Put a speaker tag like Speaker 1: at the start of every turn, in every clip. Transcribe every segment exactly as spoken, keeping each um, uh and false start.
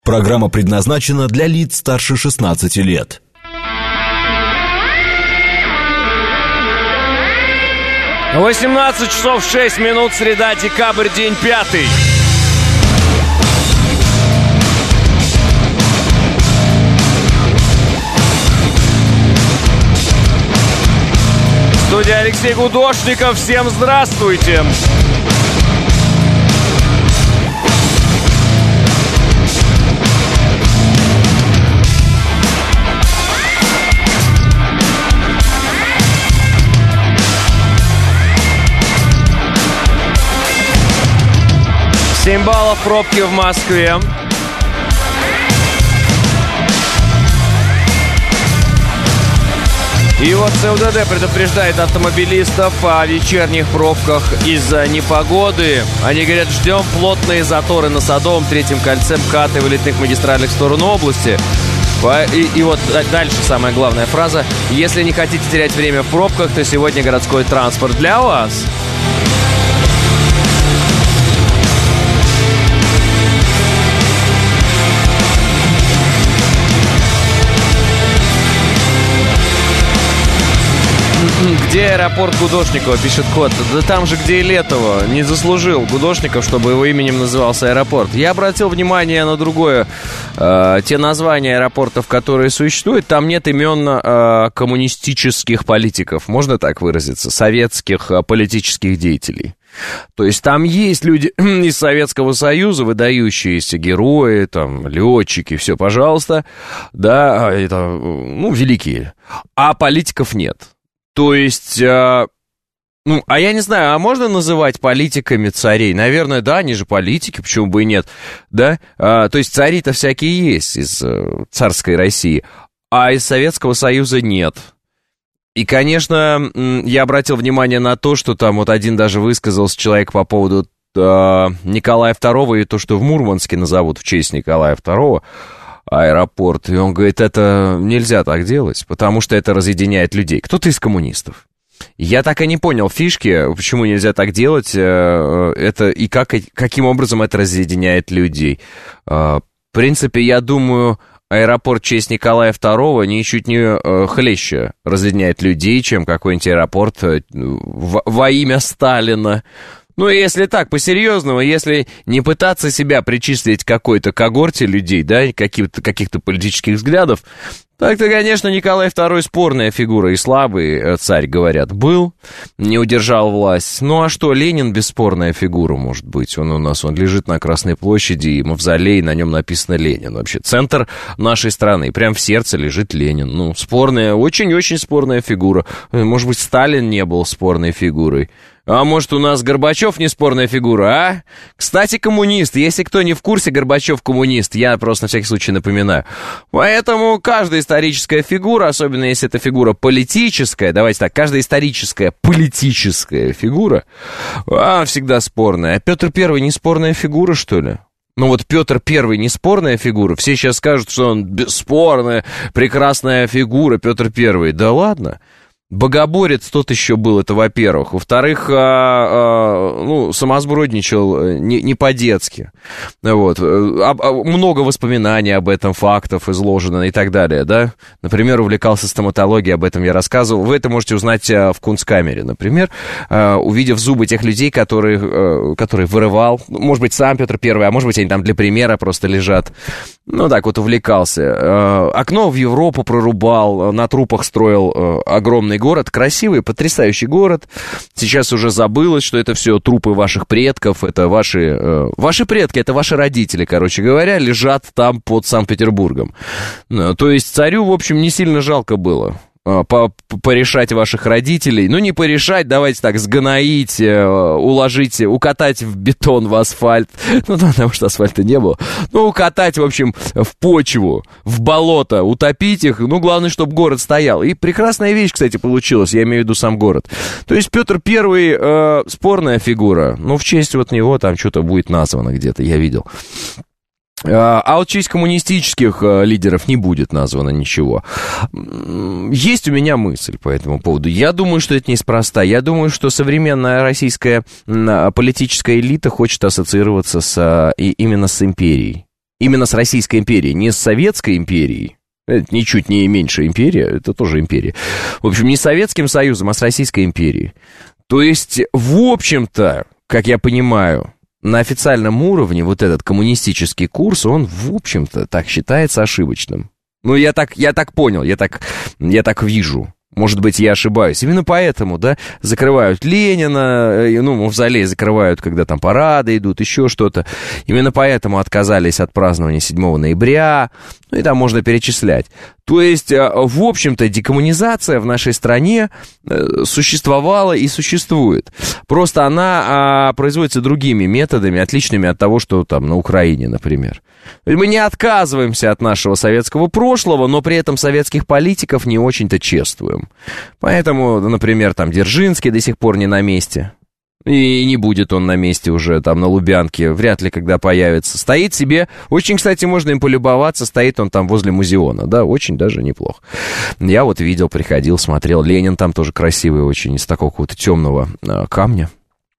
Speaker 1: Программа предназначена для лиц старше шестнадцати лет.
Speaker 2: восемнадцать часов шесть минут, среда, декабрь, день пятый. Студия Алексей Гудошников. Всем здравствуйте. семь баллов пробки в Москве. И вот ЦУДД предупреждает автомобилистов о вечерних пробках из-за непогоды. Они говорят, ждем плотные заторы на Садовом, Третьем кольце, МКАД и вылетных магистралях в сторону области. И, и вот дальше самая главная фраза. Если не хотите терять время в пробках, то сегодня городской транспорт для вас. Где аэропорт Гудошникова, пишет Кот. Да там же, где и Летово. Не заслужил Гудошников, чтобы его именем назывался аэропорт. Я обратил внимание на другое. Э, те названия аэропортов, которые существуют, там нет имен э, коммунистических политиков. Можно так выразиться? Советских э, политических деятелей. То есть там есть люди из Советского Союза, выдающиеся герои, там, летчики, все, пожалуйста. Да, это, ну, великие. А политиков нет. То есть, э, ну, а я не знаю, а можно называть политиками царей? Наверное, да, они же политики, почему бы и нет, да? А, то есть цари-то всякие есть из э, царской России, а из Советского Союза нет. И, конечно, я обратил внимание на то, что там вот один даже высказался человек по поводу э, Николая второго и то, что в Мурманске назовут в честь Николая второго аэропорт, и он говорит, это нельзя так делать, потому что это разъединяет людей. Кто-то из коммунистов. Я так и не понял фишки, почему нельзя так делать, это и как, каким образом это разъединяет людей. В принципе, я думаю, аэропорт в честь Николая второго ничуть не хлеще разъединяет людей, чем какой-нибудь аэропорт во имя Сталина. Ну, если так, по-серьезному, если не пытаться себя причислить к какой-то когорте людей, да, каких-то, каких-то политических взглядов, так-то, конечно, Николай второй спорная фигура и слабый царь, говорят, был, не удержал власть. Ну, а что, Ленин бесспорная фигура, может быть, он у нас, он лежит на Красной площади, и мавзолей, на нем написано Ленин. Вообще, центр нашей страны, прям в сердце лежит Ленин. Ну, спорная, очень-очень спорная фигура. Может быть, Сталин не был спорной фигурой. А может, у нас Горбачев не спорная фигура, а? Кстати, коммунист. Если кто не в курсе, Горбачев коммунист. Я просто на всякий случай напоминаю. Поэтому каждая историческая фигура, особенно если это фигура политическая, давайте так, каждая историческая политическая фигура, а, всегда спорная. А Петр Первый не спорная фигура, что ли? Ну вот Петр Первый не спорная фигура. Все сейчас скажут, что он бесспорная, прекрасная фигура, Петр Первый. Да ладно. Богоборец тот еще был, это во-первых. Во-вторых, а, а, ну, самосбродничал не, не по-детски. Вот. А, а, много воспоминаний об этом, фактов изложено и так далее, да. Например, увлекался стоматологией, об этом я рассказывал. Вы это можете узнать а, в Кунсткамере, например, а, увидев зубы тех людей, которые, а, которые вырывал. Может быть, сам Петр Первый, а может быть, они там для примера просто лежат. Ну, так вот, увлекался. А, окно в Европу прорубал, на трупах строил а, огромный город, красивый, потрясающий город. Сейчас уже забылось, что это все трупы ваших предков, это ваши, э, ваши предки, это ваши родители, короче говоря, лежат там под Санкт-Петербургом. То есть царю, в общем, не сильно жалко было по порешать ваших родителей. Ну, не порешать, давайте так, сгноить, уложить, укатать в бетон, в асфальт. Ну, потому что асфальта не было. Ну, укатать, в общем, в почву, в болото, утопить их. Ну, главное, чтобы город стоял. И прекрасная вещь, кстати, получилась, я имею в виду сам город. То есть Петр Первый э, спорная фигура. Ну, в честь вот него там что-то будет названо где-то, я видел. А вот в честь коммунистических лидеров не будет названо ничего. Есть у меня мысль по этому поводу. Я думаю, что это неспроста. Я думаю, что современная российская политическая элита хочет ассоциироваться с, и именно с империей. Именно с Российской империей, не с Советской империей. Это ничуть не меньшая империя, это тоже империя. В общем, не с Советским Союзом, а с Российской империей. То есть, в общем-то, как я понимаю, на официальном уровне вот этот коммунистический курс, он, в общем-то, так считается ошибочным. Ну, я так, я так понял, я так, я так вижу. Может быть, я ошибаюсь. Именно поэтому, да, закрывают Ленина, ну, мавзолей закрывают, когда там парады идут, еще что-то. Именно поэтому отказались от празднования седьмого ноября, ну, и там можно перечислять. То есть, в общем-то, декоммунизация в нашей стране существовала и существует. Просто она производится другими методами, отличными от того, что там на Украине, например. Мы не отказываемся от нашего советского прошлого, но при этом советских политиков не очень-то чествуем. Поэтому, например, там Дзержинский до сих пор не на месте. И не будет он на месте уже там на Лубянке, вряд ли когда появится. Стоит себе, очень, кстати, можно им полюбоваться, стоит он там возле музеона, да, очень даже неплохо. Я вот видел, приходил, смотрел, Ленин там тоже красивый очень, из такого какого-то темного э, камня.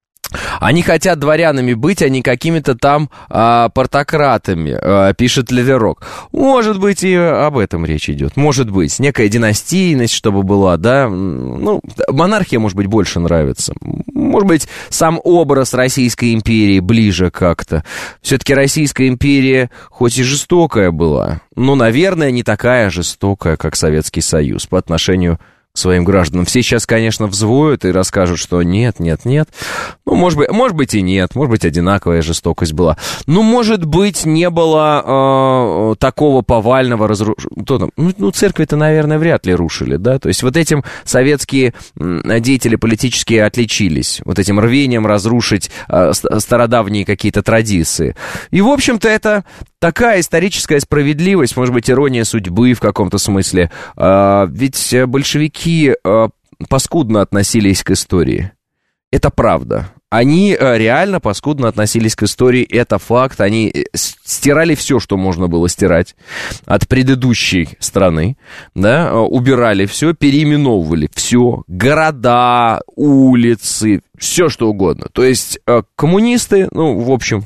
Speaker 2: Они хотят дворянами быть, а не какими-то там а, портократами, а, пишет Леверок. Может быть, и об этом речь идет. Может быть, некая династийность, чтобы была, да. Ну, монархия, может быть, больше нравится. Может быть, сам образ Российской империи ближе как-то. Все-таки Российская империя, хоть и жестокая была, но, наверное, не такая жестокая, как Советский Союз по отношению к своим гражданам. Все сейчас, конечно, взвоют и расскажут, что нет, нет, нет. Ну, может быть, может быть и нет, может быть, одинаковая жестокость была. Ну, может быть, не было э, такого повального разрушения. Ну, ну, церкви-то, наверное, вряд ли рушили, да? То есть вот этим советские деятели политические отличились. Вот этим рвением разрушить э, стародавние какие-то традиции. И, в общем-то, это такая историческая справедливость, может быть, ирония судьбы в каком-то смысле. Э, ведь большевики э, паскудно относились к истории. Это правда. Они э, реально паскудно относились к истории, это факт. Они стирали все, что можно было стирать от предыдущей страны, да, э, убирали все, переименовывали все, города, улицы, все что угодно. То есть э, коммунисты, ну, в общем...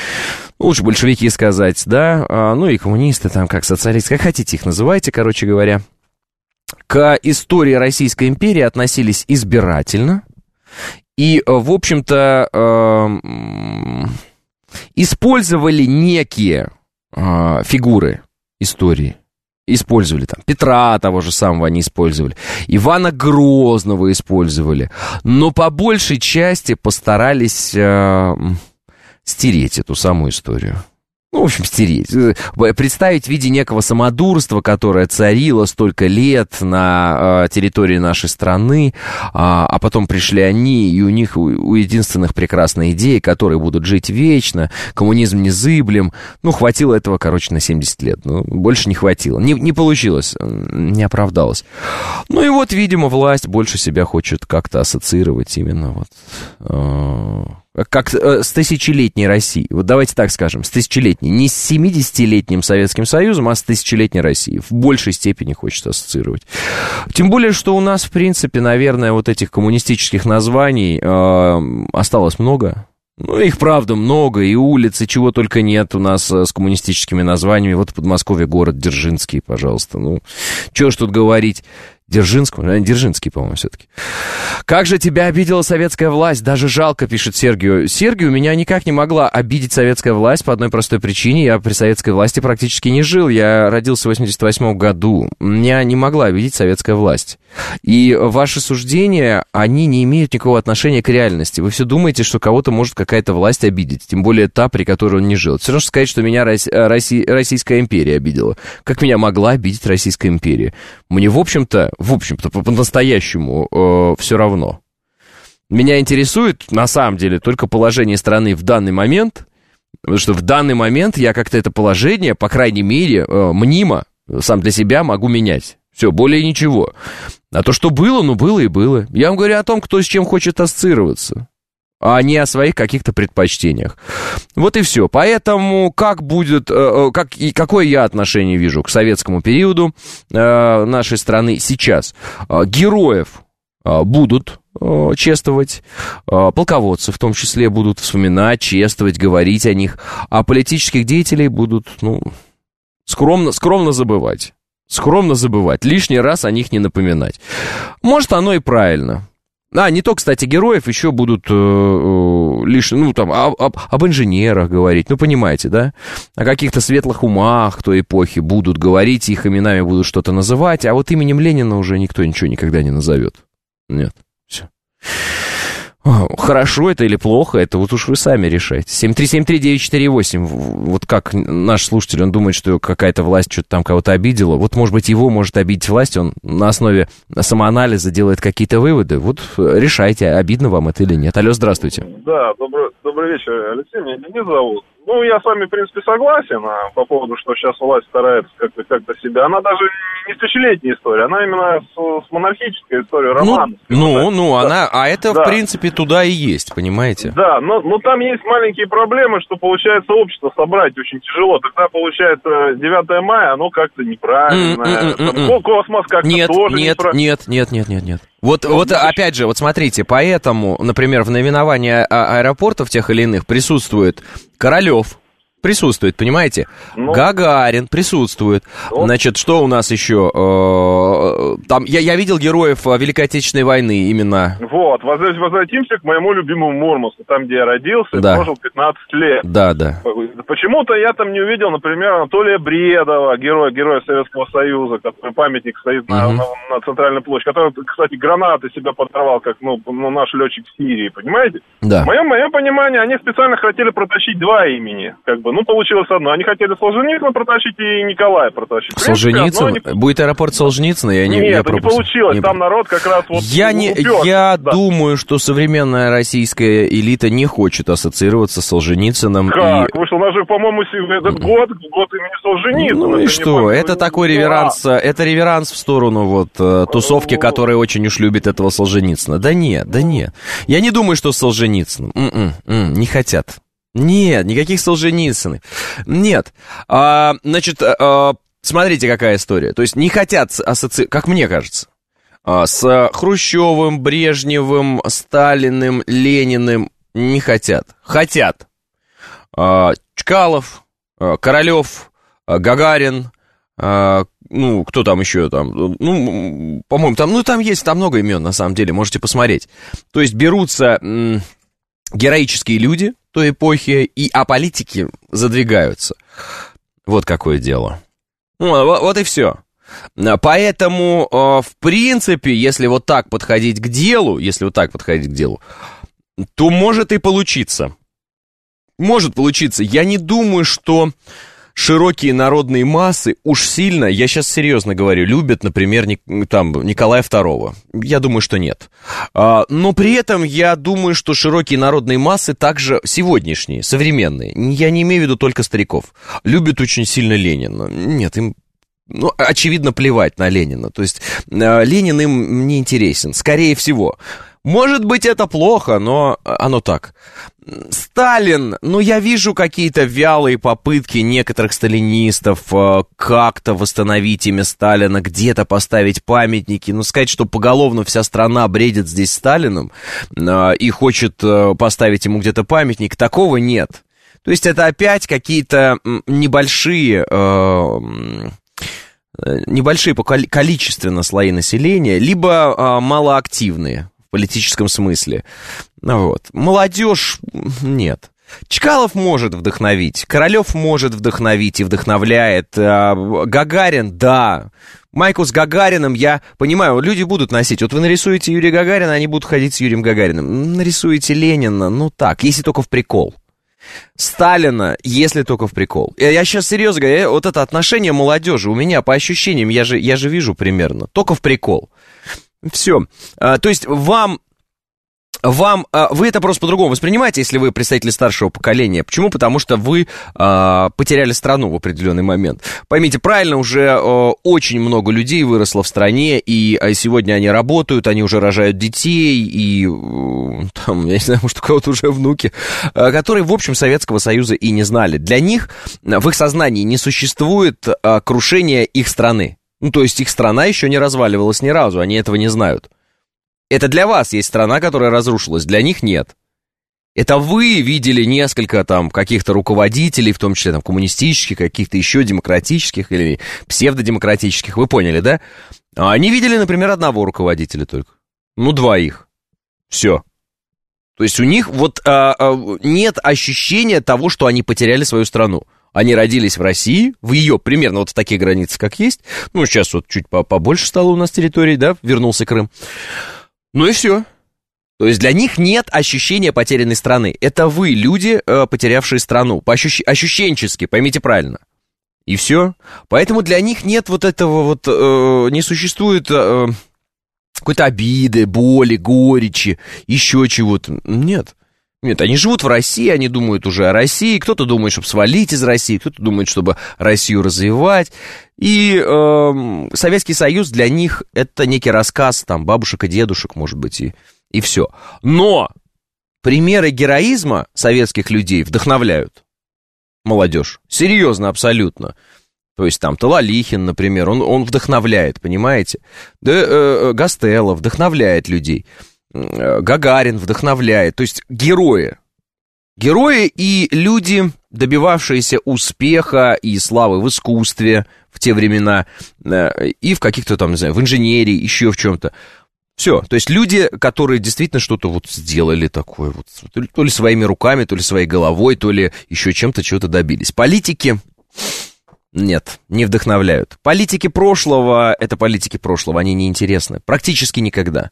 Speaker 2: Лучше большевики сказать, да, а, ну и коммунисты, там, как социалисты, как хотите их называйте, короче говоря, к истории Российской империи относились избирательно и, в общем-то, э, использовали некие э, фигуры истории. Использовали там Петра того же самого они использовали, Ивана Грозного использовали, но по большей части постарались... Э, стереть эту самую историю. Ну, в общем, стереть. Представить в виде некого самодурства, которое царило столько лет на э, территории нашей страны, а, а потом пришли они, и у них у, у единственных прекрасная идея, которые будут жить вечно, коммунизм незыблем. Ну, хватило этого, короче, на семьдесят лет. Ну, больше не хватило. Не, не получилось, не оправдалось. Ну, и вот, видимо, власть больше себя хочет как-то ассоциировать именно вот... Э, как э, с тысячелетней Россией. Вот давайте так скажем, с тысячелетней. Не с семидесятилетним Советским Союзом, а с тысячелетней Россией. В большей степени хочет ассоциировать. Тем более, что у нас, в принципе, наверное, вот этих коммунистических названий э, осталось много. Ну, их, правда, много, и улиц, и чего только нет у нас с коммунистическими названиями. Вот в Подмосковье город Дзержинский, пожалуйста. Ну, чего ж тут говорить... Дзержинскому, Дзержинский, по-моему, все-таки. Как же тебя обидела советская власть? Даже жалко, пишет Сергию. Сергию меня никак не могла обидеть советская власть по одной простой причине. Я при советской власти практически не жил. Я родился в восемьдесят восьмом году. Меня не могла обидеть советская власть. И ваши суждения, они не имеют никакого отношения к реальности. Вы все думаете, что кого-то может какая-то власть обидеть. Тем более та, при которой он не жил. Все равно, что сказать, что меня Россия, Российская империя обидела. Как меня могла обидеть Российская империя? Мне, в общем-то, в общем-то, по-настоящему э, все равно. Меня интересует, на самом деле, только положение страны в данный момент, потому что в данный момент я как-то это положение, по крайней мере, э, мнимо, сам для себя могу менять. Все, более ничего. А то, что было, ну, было и было. Я вам говорю о том, кто с чем хочет ассоциироваться, а не о своих каких-то предпочтениях. Вот и все. Поэтому как будет, как, и какое я отношение вижу к советскому периоду нашей страны сейчас? Героев будут чествовать, полководцы в том числе будут вспоминать, чествовать, говорить о них, а политических деятелей будут, ну, скромно, скромно забывать. Скромно забывать, лишний раз о них не напоминать. Может, оно и правильно. А, не то, кстати, героев, еще будут э, э, лишь, ну, там, об, об, об инженерах говорить, ну, понимаете, да? О каких-то светлых умах той эпохи будут говорить, их именами будут что-то называть, а вот именем Ленина уже никто ничего никогда не назовет. Нет, все. Хорошо это или плохо, это вот уж вы сами решаете. семь три семь три девять четыре восемь. Вот как наш слушатель, он думает, что какая-то власть что-то там кого-то обидела. Вот, может быть, его может обидеть власть, он на основе самоанализа делает какие-то выводы. Вот решайте, обидно вам это или нет. Алло, здравствуйте.
Speaker 3: Да, добрый, добрый вечер, Алексей, меня Денис зовут. Ну, я с вами, в принципе, согласен а, по поводу, что сейчас власть старается как-то, как-то себя. Она даже не тысячелетняя история, она именно с, с монархической историей, романа.
Speaker 2: Ну, ну, ну
Speaker 3: да.
Speaker 2: она, а это,
Speaker 3: да.
Speaker 2: в принципе, туда и есть, понимаете?
Speaker 3: Да, но, но там есть маленькие проблемы, что, получается, общество собрать очень тяжело. Тогда, получается, девятое мая, оно как-то неправильно. Там, космос как-то
Speaker 2: нет,
Speaker 3: тоже
Speaker 2: нет,
Speaker 3: неправильно.
Speaker 2: Нет, нет, нет, нет, нет. Вот, вот опять же, вот смотрите, поэтому, например, в наименовании а- аэропортов тех или иных присутствует Королев, присутствует, понимаете? Ну, Гагарин присутствует. Ну, значит, что у нас еще? Там, я, я видел героев Великой Отечественной войны именно.
Speaker 3: Вот, возвратимся к моему любимому Мурманску, там, где я родился, да. Прожил пятнадцать лет.
Speaker 2: Да, да.
Speaker 3: Почему-то я там не увидел, например, Анатолия Бредова, героя, героя Советского Союза, который памятник стоит на, угу. на, на центральной площади, который, кстати, гранаты себя подорвал, как ну, ну, наш летчик в Сирии, понимаете?
Speaker 2: Да.
Speaker 3: В моем, в моем понимании, они специально хотели протащить два имени, как бы. Ну, получилось одно. Они хотели Солженицына протащить и Николая протащить.
Speaker 2: Солженицын? Не... Будет аэропорт Солженицына? Я не,
Speaker 3: Нет,
Speaker 2: я
Speaker 3: это не получилось. Не... Там народ как раз вот...
Speaker 2: Я, не... я да. думаю, что современная российская элита не хочет ассоциироваться с Солженицыным.
Speaker 3: Как?
Speaker 2: И...
Speaker 3: Вышел, у нас же, по-моему, этот год, год имени Солженицына.
Speaker 2: Ну и что? Это такой реверанс, а. это реверанс в сторону вот тусовки, которая очень уж любит этого Солженицына. Да нет, да нет. Я не думаю, что с Солженицыным. М-м-м, не хотят. Нет, никаких Солженицыных. Нет. А, значит, а, смотрите, какая история. То есть не хотят ассоциировать, как мне кажется, а, с Хрущевым, Брежневым, Сталиным, Лениным не хотят. Хотят. А, Чкалов, а, Королев, а, Гагарин, а, ну, кто там еще там, ну, по-моему, там, ну, там есть, там много имен, на самом деле, можете посмотреть. То есть берутся м, героические люди той эпохи, и, а политики задвигаются. Вот какое дело. Ну, вот, вот и все. Поэтому, в принципе, если вот так подходить к делу, если вот так подходить к делу, то может и получиться. Может получиться. Я не думаю, что широкие народные массы уж сильно, я сейчас серьезно говорю, любят, например, там, Николая второго. Я думаю, что нет. А, но при этом я думаю, что широкие народные массы также сегодняшние, современные, я не имею в виду только стариков, любят очень сильно Ленина. Нет, им, ну, очевидно, плевать на Ленина. То есть Ленин им не интересен, скорее всего. Может быть, это плохо, но оно так. Сталин, ну, я вижу какие-то вялые попытки некоторых сталинистов э, как-то восстановить имя Сталина, где-то поставить памятники. Ну, сказать, что поголовно вся страна бредит здесь Сталиным э, и хочет э, поставить ему где-то памятник, такого нет. То есть это опять какие-то небольшие... Э, небольшие по количественно слои населения, либо э, малоактивные. В политическом смысле. Вот. Молодежь нет. Чкалов может вдохновить, Королев может вдохновить и вдохновляет. Гагарин, да. Майку с Гагарином, я понимаю, люди будут носить. Вот вы нарисуете Юрия Гагарина, они будут ходить с Юрием Гагариным. Нарисуете Ленина, ну так, если только в прикол. Сталина, если только в прикол. Я сейчас серьезно говорю, вот это отношение молодежи у меня по ощущениям, я же, я же вижу примерно, только в прикол. Все. А, то есть вам, вам, а, вы это просто по-другому воспринимаете, если вы представители старшего поколения. Почему? Потому что вы а, потеряли страну в определенный момент. Поймите правильно, уже а, очень много людей выросло в стране, и а, сегодня они работают, они уже рожают детей, и там, я не знаю, может, у кого-то уже внуки, а, которые, в общем, Советского Союза и не знали. Для них в их сознании не существует а, крушения их страны. Ну, то есть их страна еще не разваливалась ни разу, они этого не знают. Это для вас есть страна, которая разрушилась, для них нет. Это вы видели несколько там каких-то руководителей, в том числе там коммунистических, каких-то еще демократических или псевдодемократических, вы поняли, да? А они видели, например, одного руководителя только. Ну, двоих. Все. То есть у них вот а, а, нет ощущения того, что они потеряли свою страну. Они родились в России, в ее примерно вот в таких границах, как есть. Ну, сейчас вот чуть побольше стало у нас территорий, да, вернулся Крым. Ну и все. То есть для них нет ощущения потерянной страны. Это вы, люди, потерявшие страну. По ощущ... Ощущенчески, поймите правильно. И все. Поэтому для них нет вот этого вот... Э, не существует э, какой-то обиды, боли, горечи, еще чего-то. Нет. Нет, они живут в России, они думают уже о России. Кто-то думает, чтобы свалить из России, кто-то думает, чтобы Россию развивать. И э, Советский Союз для них это некий рассказ там бабушек и дедушек, может быть, и... И все. Но примеры героизма советских людей вдохновляют молодежь. Серьезно, абсолютно. То есть там Талалихин, например, он, он вдохновляет, понимаете? Да, э, Гастелло вдохновляет людей. Гагарин вдохновляет. То есть герои. Герои и люди, добивавшиеся успеха и славы в искусстве в те времена, э, и в каких-то там, не знаю, в инженерии, еще в чем-то. Все, то есть люди, которые действительно что-то вот сделали такое, вот, то ли своими руками, то ли своей головой, то ли еще чем-то чего-то добились. Политики, нет, не вдохновляют. Политики прошлого, это политики прошлого, они неинтересны, практически никогда.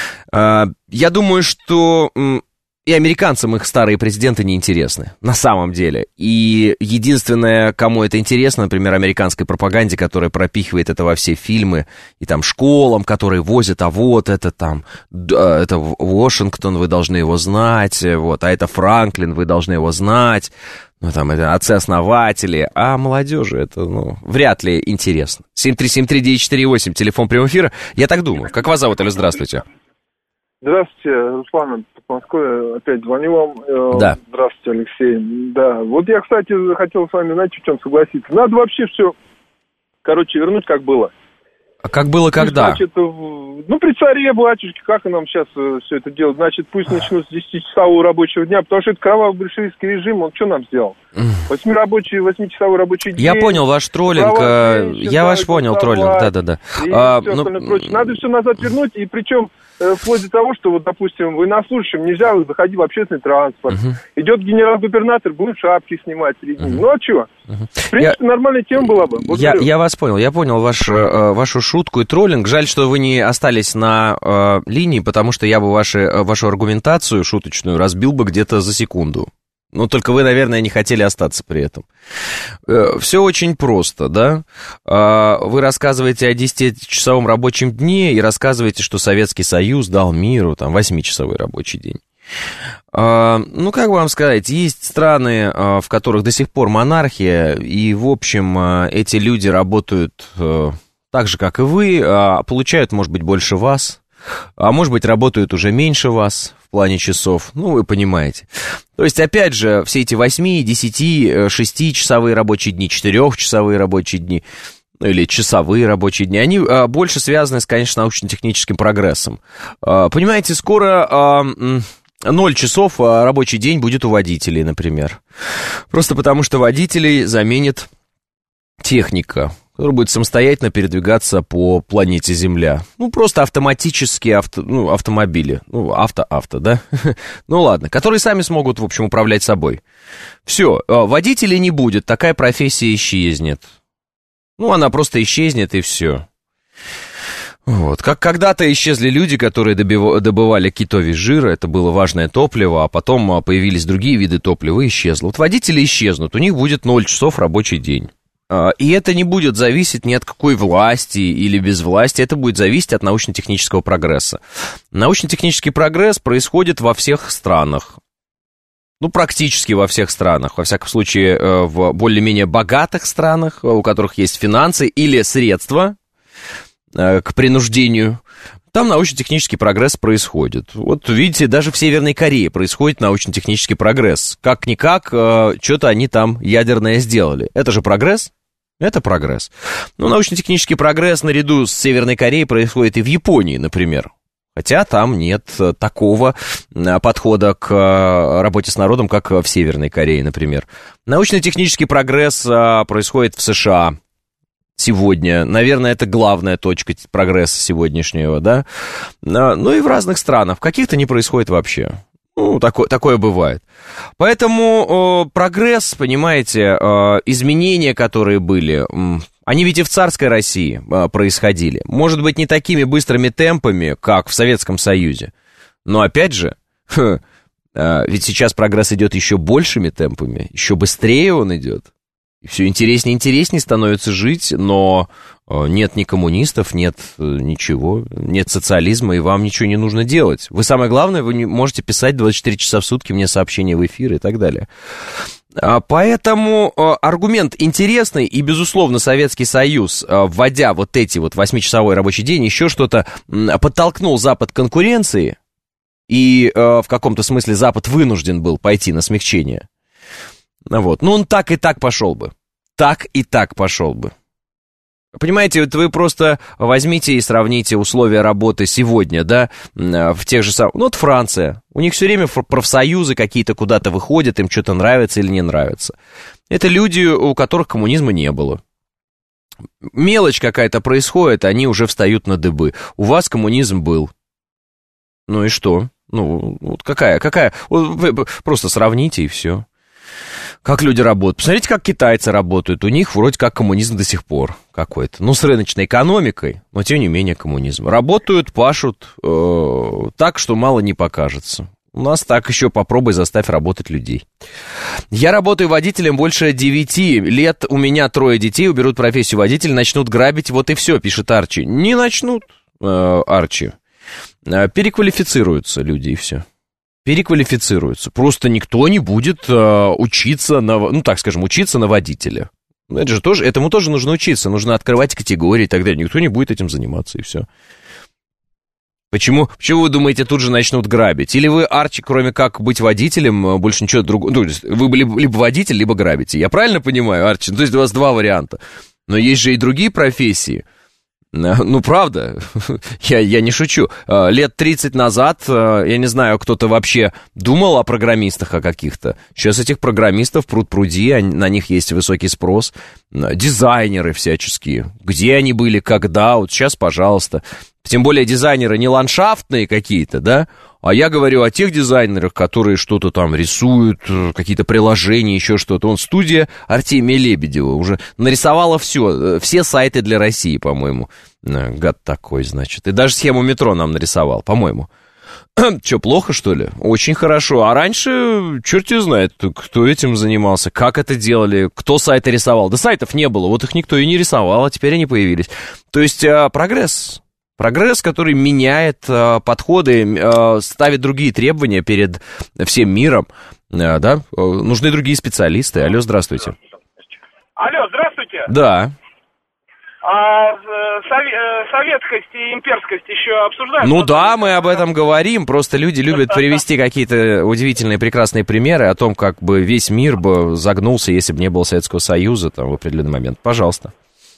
Speaker 2: Я думаю, что и американцам их старые президенты неинтересны, на самом деле. И единственное, кому это интересно, например, американской пропаганде, которая пропихивает это во все фильмы, и там школам, которые возят, а вот это там, это Вашингтон, вы должны его знать, вот, а это Франклин, вы должны его знать, ну, там, это отцы-основатели, а молодежи это, ну, вряд ли интересно. семь три семь три девять четыре восемь, телефон прямого эфира. Я так думаю. Как вас зовут, или здравствуйте?
Speaker 3: Здравствуйте, Руслан, в Москве, опять звоню вам.
Speaker 2: Да.
Speaker 3: Здравствуйте, Алексей. Да, вот я, кстати, хотел с вами, знаете, в чем согласиться. Надо вообще все, короче, вернуть, как было.
Speaker 2: А как было когда?
Speaker 3: Значит, ну, при царе, батюшке, как и нам сейчас все это делать? Значит, пусть начнут с десятичасового рабочего дня, потому что это кровавый большевистский режим, он что нам сделал? Восьмирабочий, восьмичасовой рабочий день.
Speaker 2: Я понял ваш троллинг, женщин, я ваш понял троллинг, да-да-да.
Speaker 3: А, все ну... прочее. Надо все назад вернуть, и причем вплоть до того, что, вот, допустим, военнослужащим нельзя заходить в общественный транспорт. Uh-huh. Идет генерал-губернатор, будет шапки снимать перед ним. Uh-huh. Ну, а что? Uh-huh. В принципе, я... нормальная тема была бы.
Speaker 2: Я, я вас понял, я понял ваш, э, вашу шутку и троллинг. Жаль, что вы не остались на э, линии, потому что я бы ваши, вашу аргументацию шуточную разбил бы где-то за секунду. Ну, только вы, наверное, не хотели остаться при этом. Все очень просто, да? Вы рассказываете о десятичасовом рабочем дне и рассказываете, что Советский Союз дал миру там восьмичасовой рабочий день. Ну, как вам сказать, есть страны, в которых до сих пор монархия, и, в общем, эти люди работают так же, как и вы, получают, может быть, больше вас, а может быть, работают уже меньше вас в плане часов, ну, вы понимаете. То есть, опять же, все эти восьми, десяти, шестичасовые рабочие дни, четырехчасовые рабочие дни, или часовые рабочие дни, они а, больше связаны с, конечно, научно-техническим прогрессом. А, понимаете, скоро а, ноль часов а, рабочий день будет у водителей, например. Просто потому, что водителей заменит техника, который будет самостоятельно передвигаться по планете Земля. Ну, просто автоматические авто, ну, автомобили. Ну, авто-авто, да? Ну, ладно. Которые сами смогут, в общем, управлять собой. Все, водителей не будет, такая профессия исчезнет. Ну, она просто исчезнет, и все. Вот. Как когда-то исчезли люди, которые добывали китовий жир, это было важное топливо, а потом появились другие виды топлива, и исчезло. Вот водители исчезнут, у них будет ноль часов рабочий день. И это не будет зависеть ни от какой власти или безвластия, это будет зависеть от научно-технического прогресса. Научно-технический прогресс происходит во всех странах. Ну, практически во всех странах. Во всяком случае, в более-менее богатых странах, у которых есть финансы или средства к принуждению, там научно-технический прогресс происходит. Вот видите, даже в Северной Корее происходит научно-технический прогресс. Как-никак, что-то они там ядерное сделали. Это же прогресс? Это прогресс. Но научно-технический прогресс наряду с Северной Кореей происходит и в Японии, например. Хотя там нет такого подхода к работе с народом, как в Северной Корее, например. Научно-технический прогресс происходит в США сегодня. Наверное, это главная точка прогресса сегодняшнего, да? Ну и в разных странах. В каких-то не происходит вообще. Ну, такое, такое бывает. Поэтому э, прогресс, понимаете, э, изменения, которые были, э, они ведь и в царской России э, происходили. Может быть, не такими быстрыми темпами, как в Советском Союзе. Но опять же, э, э, ведь сейчас прогресс идет еще большими темпами, еще быстрее он идет. И все интереснее и интереснее становится жить, но нет ни коммунистов, нет ничего, нет социализма, и вам ничего не нужно делать. Вы, самое главное, вы не можете писать двадцать четыре часа в сутки мне сообщения в эфир и так далее. Поэтому аргумент интересный, и, безусловно, Советский Союз, вводя вот эти вот восьмичасовой рабочий день, еще что-то подтолкнул Запад к конкуренции, и в каком-то смысле Запад вынужден был пойти на смягчение. Вот. Ну, он так и так пошел бы. Так и так пошел бы. Понимаете, вот вы просто возьмите и сравните условия работы сегодня, да, в тех же самых... Ну, вот Франция. У них все время профсоюзы какие-то куда-то выходят, им что-то нравится или не нравится. Это люди, у которых коммунизма не было. Мелочь какая-то происходит, они уже встают на дыбы. У вас коммунизм был. Ну и что? Ну, вот какая, какая... Вот просто сравните и все. Как люди работают. Посмотрите, как китайцы работают. У них вроде как коммунизм до сих пор какой-то. Ну, с рыночной экономикой, но тем не менее коммунизм. Работают, пашут э, так, что мало не покажется. У нас так еще попробуй заставь работать людей. Я работаю водителем больше девяти лет. У меня трое детей, уберут профессию водителя, начнут грабить. Вот и все, пишет Арчи. Не начнут, э, Арчи. Переквалифицируются люди, и все. Переквалифицируются. Просто никто не будет э, учиться на, ну так скажем, учиться на водителя. Это же тоже, этому тоже нужно учиться, нужно открывать категории и так далее. Никто не будет этим заниматься, и все. Почему, почему вы думаете, тут же начнут грабить? Или вы, Арчи, кроме как быть водителем, больше ничего другого... Ну, вы либо, либо водитель, либо грабите. Я правильно понимаю, Арчи? Ну, то есть у вас два варианта. Но есть же и другие профессии. Ну, правда, я, я не шучу. Лет тридцать назад, я не знаю, кто-то вообще думал о программистах о каких-то. Сейчас этих программистов пруд-пруди, на них есть высокий спрос. Дизайнеры всяческие. Где они были, когда? Вот сейчас, пожалуйста. Тем более дизайнеры не ландшафтные какие-то, да? А я говорю о тех дизайнерах, которые что-то там рисуют, какие-то приложения, еще что-то. Он студия Артемия Лебедева уже нарисовала все, все сайты для России, по-моему. Гад такой, значит. И даже схему метро нам нарисовал, по-моему. Че, плохо, что ли? Очень хорошо. А раньше, черт его знает, кто этим занимался, как это делали, кто сайты рисовал. Да сайтов не было, вот их никто и не рисовал, а теперь они появились. То есть прогресс... Прогресс, который меняет э, подходы, э, ставит другие требования перед всем миром, э, да, э, нужны другие специалисты. Алло, здравствуйте.
Speaker 4: Алло, здравствуйте.
Speaker 2: Да.
Speaker 4: А сове- советскость и имперскость еще обсуждаем?
Speaker 2: Ну да, мы об этом говорим, просто люди любят привести какие-то удивительные, прекрасные примеры о том, как бы весь мир бы загнулся, если бы не было Советского Союза там в определенный момент. Пожалуйста.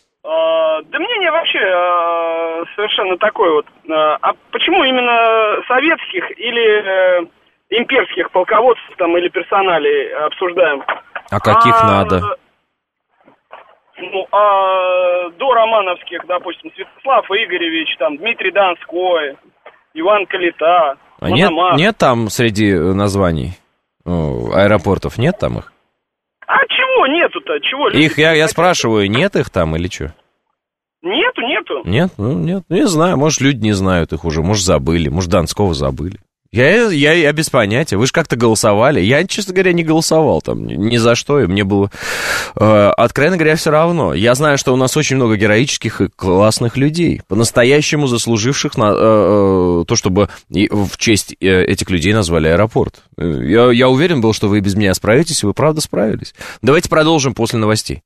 Speaker 4: Да мнение вообще э, совершенно такое вот. А почему именно советских или э, имперских полководцев там или персоналей обсуждаем?
Speaker 2: А каких а, надо?
Speaker 4: Ну, а до романовских, допустим, Святослав Игоревич, там Дмитрий Донской, Иван Калита,
Speaker 2: а нет, нет там среди названий ну, аэропортов, нет там их?
Speaker 4: А чего нету-то? Чего?
Speaker 2: Их, я, я спрашиваю, нет их там или что?
Speaker 4: Нету, нету.
Speaker 2: Нет, ну нет, не знаю, может, люди не знают их уже, может, забыли, может, Донского забыли. Я, я, я без понятия, вы же как-то голосовали. Я, честно говоря, не голосовал там ни за что, и мне было, э, откровенно говоря, все равно. Я знаю, что у нас очень много героических и классных людей, по-настоящему заслуживших на, э, э, то, чтобы в честь этих людей назвали аэропорт. Я, я уверен был, что вы без меня справитесь, и вы правда справились. Давайте продолжим после новостей.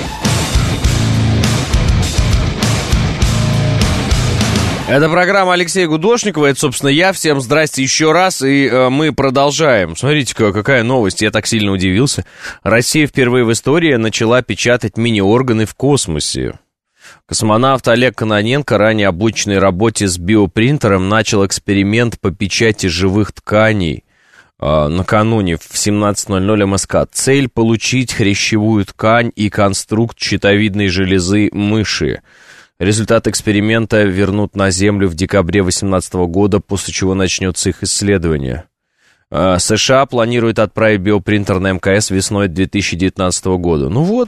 Speaker 2: Это программа Алексея Гудошникова, это, собственно, я. Всем здрасте еще раз, и э, мы продолжаем. Смотрите-ка, какая новость, я так сильно удивился. Россия впервые в истории начала печатать мини-органы в космосе. Космонавт Олег Кононенко, ранее обученный работе с биопринтером, начал эксперимент по печати живых тканей э, накануне в семнадцать ноль ноль эм эс ка. Цель — получить хрящевую ткань и конструкт щитовидной железы мыши. Результат эксперимента вернут на Землю в декабре две тысячи восемнадцатого года, после чего начнется их исследование. Э, США планирует отправить биопринтер на эм ка эс весной две тысячи девятнадцатого года. Ну вот...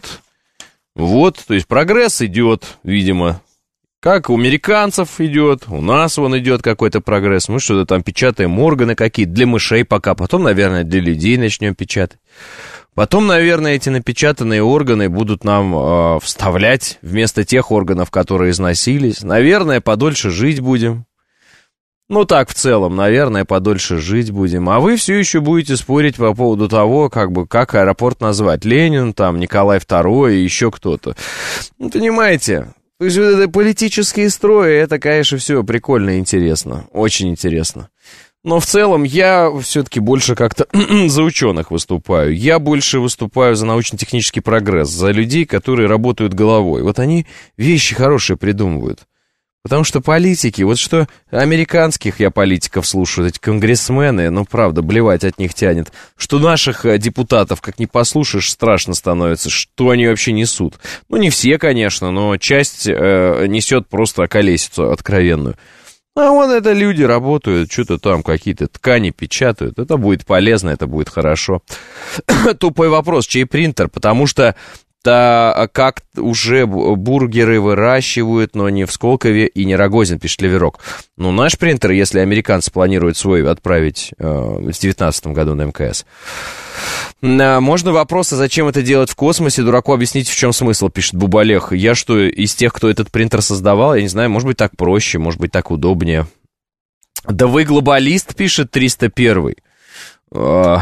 Speaker 2: Вот, то есть прогресс идет, видимо, как у американцев идет, у нас вон идет какой-то прогресс. Мы что-то там печатаем, органы какие-то для мышей пока, потом, наверное, для людей начнем печатать. Потом, наверное, эти напечатанные органы будут нам э, вставлять вместо тех органов, которые износились. Наверное, подольше жить будем. Ну, так, в целом, наверное, подольше жить будем. А вы все еще будете спорить по поводу того, как бы, как аэропорт назвать. Ленин, там, Николай второй и еще кто-то. Ну, понимаете, то есть вот это политические строи, это, конечно, все прикольно и интересно. Очень интересно. Но в целом я все-таки больше как-то за ученых выступаю. Я больше выступаю за научно-технический прогресс, за людей, которые работают головой. Вот они вещи хорошие придумывают. Потому что политики, вот что американских я политиков слушаю, эти конгрессмены, ну, правда, блевать от них тянет. Что наших депутатов, как не послушаешь, страшно становится, что они вообще несут. Ну, не все, конечно, но часть э, несет просто околесицу откровенную. А вот это люди работают, что-то там какие-то ткани печатают. Это будет полезно, это будет хорошо. Тупой вопрос, чей принтер? Потому что... Да, как уже бургеры выращивают, но не в Сколкове и не Рогозин, пишет Леверок. Ну, наш принтер, если американцы планируют свой отправить э, в девятнадцатом году на эм ка эс. Э, можно вопрос, а зачем это делать в космосе? Дураку объясните, в чем смысл, пишет Бубалех. Я что, из тех, кто этот принтер создавал, я не знаю, может быть, так проще, может быть, так удобнее. Да вы глобалист, пишет триста первый. Э,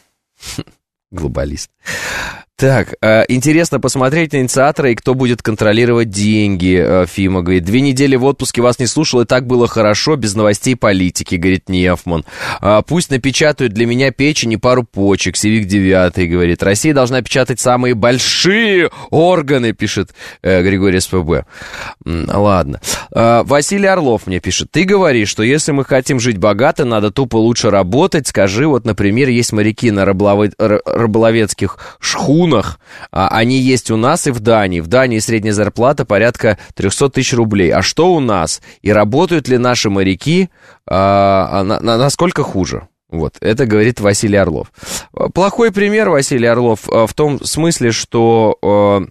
Speaker 2: глобалист. Так, э, интересно посмотреть на инициатора и кто будет контролировать деньги, э, Фима говорит. Две недели в отпуске вас не слушал, и так было хорошо, без новостей политики, говорит Нефман. Э, пусть напечатают для меня печень и пару почек, Севик девятый говорит. Россия должна печатать самые большие органы, пишет э, Григорий СПБ. Ладно. Э, Василий Орлов мне пишет. Ты говоришь, что если мы хотим жить богато, надо тупо лучше работать. Скажи, вот, например, есть моряки на рыболове... рыболовецких шхунах, они есть у нас и в Дании. В Дании средняя зарплата порядка триста тысяч рублей. А что у нас? И работают ли наши моряки а, на, на, насколько хуже? Вот, это говорит Василий Орлов. Плохой пример, Василий Орлов, в том смысле, что а,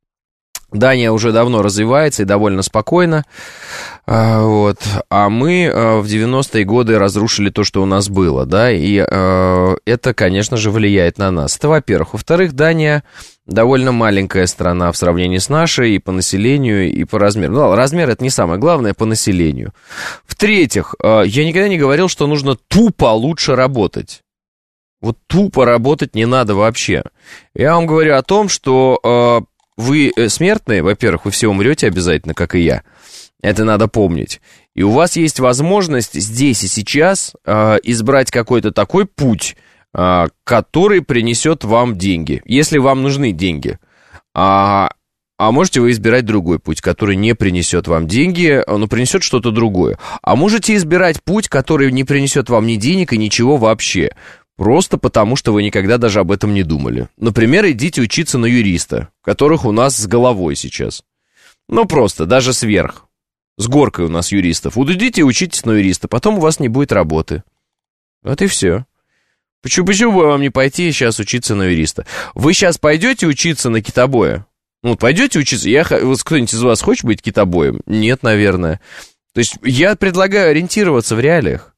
Speaker 2: Дания уже давно развивается и довольно спокойно. А, вот, а мы а, в девяностые годы разрушили то, что у нас было, да, и а, это, конечно же, влияет на нас. Это, во-первых. Во-вторых, Дания довольно маленькая страна в сравнении с нашей и по населению, и по размеру. Ну, размер — это не самое главное, по населению. В-третьих, а, я никогда не говорил, что нужно тупо лучше работать. Вот тупо работать не надо вообще. Я вам говорю о том, что а, вы смертные, во-первых, вы все умрете обязательно, как и я. Это надо помнить. И у вас есть возможность здесь и сейчас э, избрать какой-то такой путь, э, который принесет вам деньги, если вам нужны деньги. А, а можете вы избирать другой путь, который не принесет вам деньги, но принесет что-то другое. А можете избирать путь, который не принесет вам ни денег и ничего вообще. Просто потому, что вы никогда даже об этом не думали. Например, идите учиться на юриста, которых у нас с головой сейчас. Ну, просто, даже сверх. С горкой у нас юристов. Вот идите и учитесь на юриста, потом у вас не будет работы. Вот и все. Почему, почему бы вам не пойти сейчас учиться на юриста? Вы сейчас пойдете учиться на китобоя? Ну, пойдете учиться? Я, вот кто-нибудь из вас хочет быть китобоем? Нет, наверное. То есть я предлагаю ориентироваться в реалиях.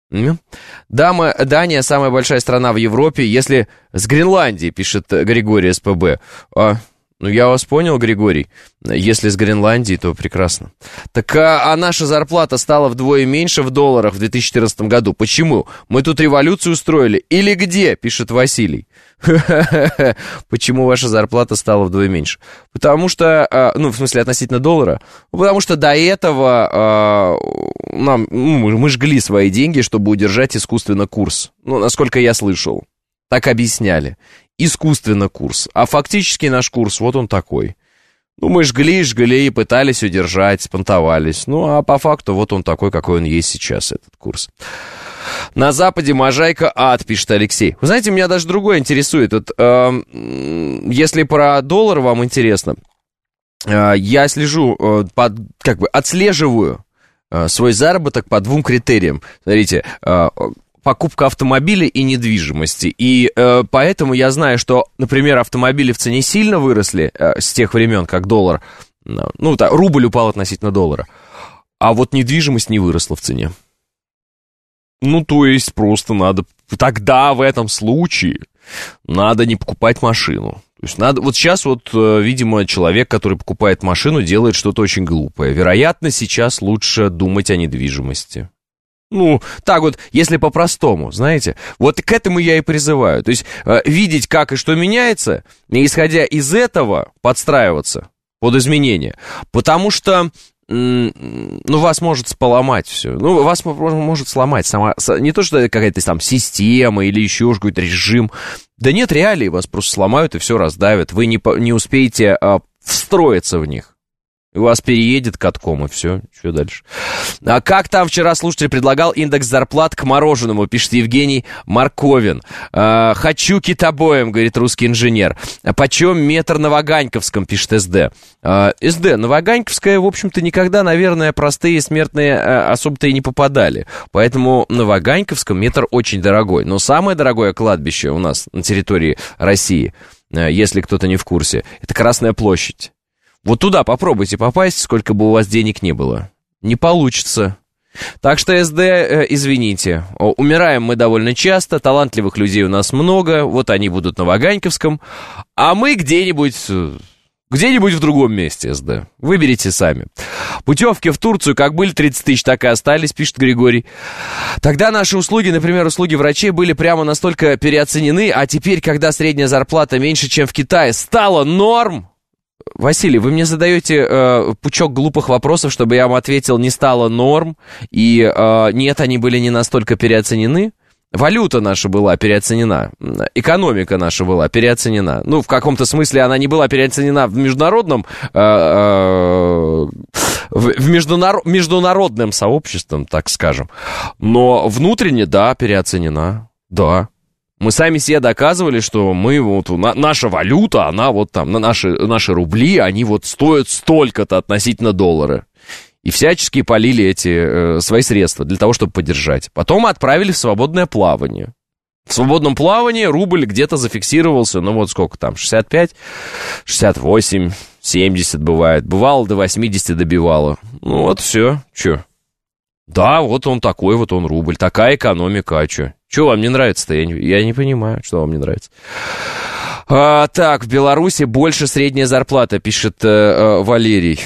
Speaker 2: Дама, Дания самая большая страна в Европе, если с Гренландии, пишет Григорий СПБ. А, ну, я вас понял, Григорий. Если с Гренландии, то прекрасно. Так, а, а наша зарплата стала вдвое меньше в долларах в две тысячи четырнадцатом году. Почему? Мы тут революцию устроили? Или где, пишет Василий. Почему ваша зарплата стала вдвое меньше? Потому что, ну, в смысле, относительно доллара, потому что до этого нам, ну, мы жгли свои деньги, чтобы удержать искусственно курс. Ну, насколько я слышал. Так объясняли. Искусственно курс. А фактически наш курс, вот он такой. Ну, мы жгли, жгли, пытались удержать, спонтовались. Ну, а по факту вот он такой, какой он есть сейчас, этот курс. На Западе Можайка ад, пишет Алексей. Вы знаете, меня даже другое интересует. Вот, э, если про доллар вам интересно, э, я слежу, э, под, как бы отслеживаю э, свой заработок по двум критериям. Смотрите, э, покупка автомобиля и недвижимости. И э, поэтому я знаю, что, например, автомобили в цене сильно выросли э, с тех времен, как доллар, ну, так, рубль упал относительно доллара, а вот недвижимость не выросла в цене. Ну, то есть просто надо... Тогда в этом случае надо не покупать машину. То есть надо... Вот сейчас вот, видимо, человек, который покупает машину, делает что-то очень глупое. Вероятно, сейчас лучше думать о недвижимости. Ну, так вот, если по-простому, знаете. Вот к этому я и призываю. То есть видеть, как и что меняется, и, исходя из этого, подстраиваться под изменения. Потому что... Ну, вас может поломать все. Ну, вас может сломать сама... Не то, что это какая-то там система или еще какой-то режим. Да нет, реалии вас просто сломают и все раздавят. Вы не, не успеете а, встроиться в них. И вас переедет катком, и все. Что дальше? А как там вчера слушатель предлагал индекс зарплат к мороженому, пишет Евгений Марковин. А, хочу китобоем, говорит русский инженер. А почем метр на Ваганьковском, пишет СД. А, СД, на Ваганьковское, в общем-то, никогда, наверное, простые смертные а, особо-то и не попадали. Поэтому на Ваганьковском метр очень дорогой. Но самое дорогое кладбище у нас на территории России, а, если кто-то не в курсе, это Красная площадь. Вот туда попробуйте попасть, сколько бы у вас денег не было. Не получится. Так что, СД, э, извините, умираем мы довольно часто, талантливых людей у нас много, вот они будут на Ваганьковском, а мы где-нибудь, где-нибудь в другом месте, СД. Выберите сами. Путевки в Турцию как были тридцать тысяч, так и остались, пишет Григорий. Тогда наши услуги, например, услуги врачей, были прямо настолько переоценены, а теперь, когда средняя зарплата меньше, чем в Китае, стала норм. Василий, вы мне задаете э, пучок глупых вопросов, чтобы я вам ответил, не стало норм, и э, нет, они были не настолько переоценены. Валюта наша была переоценена, экономика наша была переоценена. Ну, в каком-то смысле она не была переоценена в международном, э, э, в международ, международным сообществом, так скажем. Но внутренне, да, переоценена, да. Мы сами себе доказывали, что мы, вот, на, наша валюта, она вот там, на наши, наши рубли, они вот стоят столько-то относительно доллара. И всячески полили эти э, свои средства для того, чтобы поддержать. Потом отправили в свободное плавание. В свободном плавании рубль где-то зафиксировался, ну вот сколько там, шестьдесят пять, шестьдесят восемь, семьдесят бывает. Бывало до восемьдесят добивало. Ну вот все, чё. Да, вот он такой, вот он рубль, такая экономика, а чё? Чё вам не нравится-то? Я не, я не понимаю, что вам не нравится. А, так, в Беларуси больше средняя зарплата, пишет э, э, Валерий.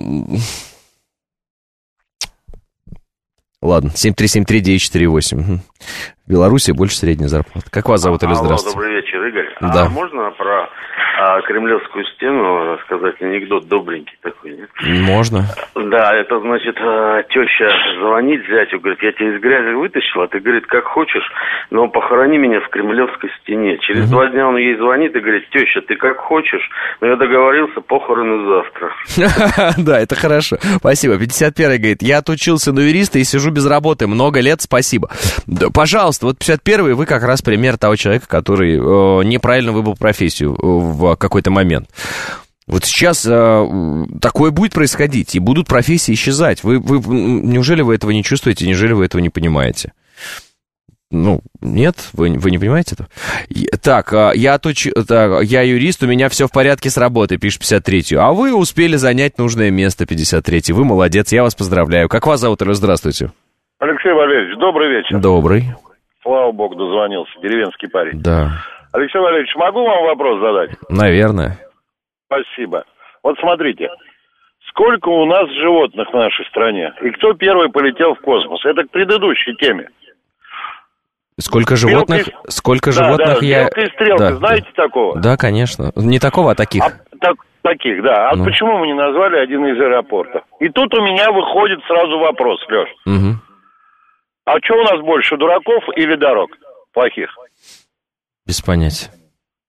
Speaker 2: Ладно, семь три семь три девять четыре восемь. В Беларуси больше средняя зарплата. Как вас зовут, или здравствуйте?
Speaker 5: Алло, добрый вечер, Игорь.
Speaker 2: Да.
Speaker 5: А можно про а, Кремлевскую стену рассказать анекдот добренький такой, нет?
Speaker 2: Можно.
Speaker 5: Да, это значит, а, теща звонит зятю, говорит, я тебя из грязи вытащила, ты, говорит, как хочешь, но похорони меня в Кремлевской стене. Через угу. два дня он ей звонит и говорит, теща, ты как хочешь, но я договорился, похороны завтра.
Speaker 2: Да, это хорошо. Спасибо. пятьдесят первый говорит, я отучился на юриста и сижу без работы много лет, спасибо. Пожалуйста, вот пятьдесят первый вы как раз пример того человека, который неправильно выбрал профессию в какой-то момент. Вот сейчас э, такое будет происходить, и будут профессии исчезать. Вы, вы, неужели вы этого не чувствуете, неужели вы этого не понимаете? Ну, нет, вы, вы не понимаете этого? Так, я, точ... так, я юрист, у меня все в порядке с работой, пишет пятьдесят третий. А вы успели занять нужное место, пятьдесят третий. Вы молодец, я вас поздравляю. Как вас зовут? Здравствуйте.
Speaker 3: Алексей Валерьевич, добрый вечер.
Speaker 2: Добрый.
Speaker 3: Слава богу, дозвонился, деревенский парень.
Speaker 2: Да.
Speaker 3: Алексей Валерьевич, могу вам вопрос задать?
Speaker 2: Наверное.
Speaker 3: Спасибо. Вот смотрите, сколько у нас животных в нашей стране, и кто первый полетел в космос? Это к предыдущей теме.
Speaker 2: Сколько животных?
Speaker 3: Белка и...
Speaker 2: Сколько
Speaker 3: да,
Speaker 2: животных
Speaker 3: да,
Speaker 2: я...
Speaker 3: белка и стрелка,
Speaker 2: да.
Speaker 3: знаете такого?
Speaker 2: Да, конечно. Не такого, а таких.
Speaker 3: А, так, таких, да. А ну. Почему мы не назвали один из аэропортов? И тут у меня выходит сразу вопрос, Леш.
Speaker 2: Угу.
Speaker 3: А что у нас больше, дураков или дорог плохих?
Speaker 2: Без понятия.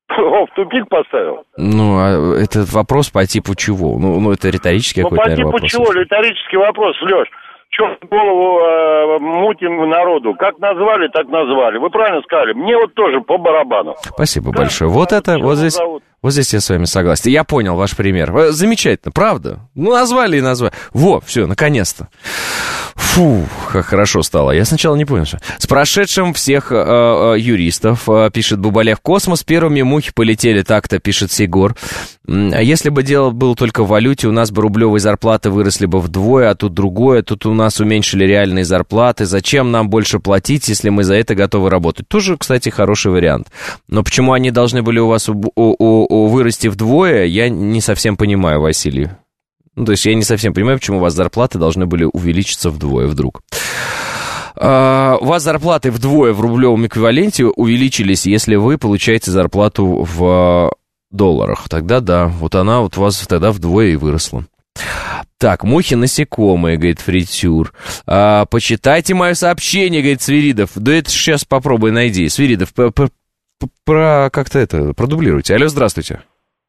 Speaker 6: О, в тупик поставил.
Speaker 2: Ну, а этот вопрос по типу чего? Ну, ну это риторический
Speaker 6: ну,
Speaker 2: какой-то,
Speaker 6: наверное, вопрос. Ну, по типу чего? Риторический вопрос, Леш. Чё голову э, мутим народу? Как назвали, так назвали. Вы правильно сказали. Мне вот тоже по барабану.
Speaker 2: Спасибо
Speaker 6: как
Speaker 2: большое. Вот это, вот здесь, вот здесь я с вами согласен. Я понял ваш пример. Замечательно, правда? Ну, назвали и назвали. Во, все, наконец-то. Фу, как хорошо стало. Я сначала не понял, что... С прошедшим всех э, э, юристов, э, пишет Бубалев. Космос, первыми мухи полетели, так-то, пишет Сигур. А если бы дело было только в валюте, у нас бы рублевые зарплаты выросли бы вдвое, а тут другое. Тут у нас уменьшили реальные зарплаты. Зачем нам больше платить, если мы за это готовы работать? Тоже, кстати, хороший вариант. Но почему они должны были у вас у, у, у, вырасти вдвое, я не совсем понимаю, Василий. Ну, то есть я не совсем понимаю, почему у вас зарплаты должны были увеличиться вдвое вдруг. А, у вас зарплаты вдвое в рублевом эквиваленте увеличились, если вы получаете зарплату в долларах. Тогда да, вот она вот у вас тогда вдвое и выросла. Так, мухи насекомые, говорит Фритюр. А, почитайте мое сообщение, говорит Свиридов. Да это сейчас попробуй найди. Свиридов, про как-то это, продублируйте. Алло, здравствуйте.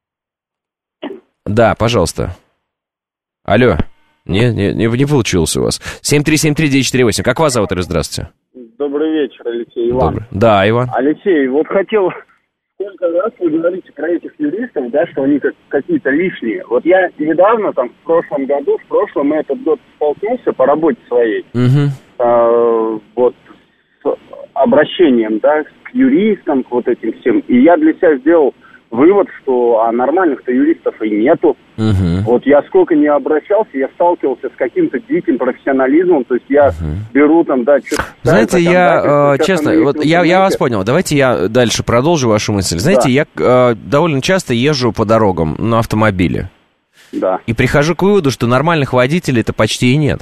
Speaker 2: Да, пожалуйста. Алло. Не, не, не, не получилось у вас. семь три семь три девять четыре восемь. Как вас зовут, Алло, здравствуйте?
Speaker 7: Добрый вечер, Алексей. Иван.
Speaker 2: Добрый. Да, Иван.
Speaker 7: Алексей, вот хотел... Сколько раз вы говорите про этих юристов, да, что они как, какие-то лишние. Вот я недавно, там, в прошлом году, в прошлом этот год столкнулся по работе своей,
Speaker 2: угу.
Speaker 7: э, вот, с обращением, да, к юристам, к вот этим всем. И я для себя сделал вывод, что а нормальных-то юристов и нету.
Speaker 2: Угу.
Speaker 7: Вот я сколько не обращался, я сталкивался с каким-то диким профессионализмом, то есть я угу. беру там, да, что-то...
Speaker 2: Знаете, я, э, честно, вот я, я вас понял, давайте я дальше продолжу вашу мысль. Знаете, да. я э, довольно часто езжу по дорогам на автомобиле.
Speaker 7: Да.
Speaker 2: И прихожу к выводу, что нормальных водителей-то почти и нет.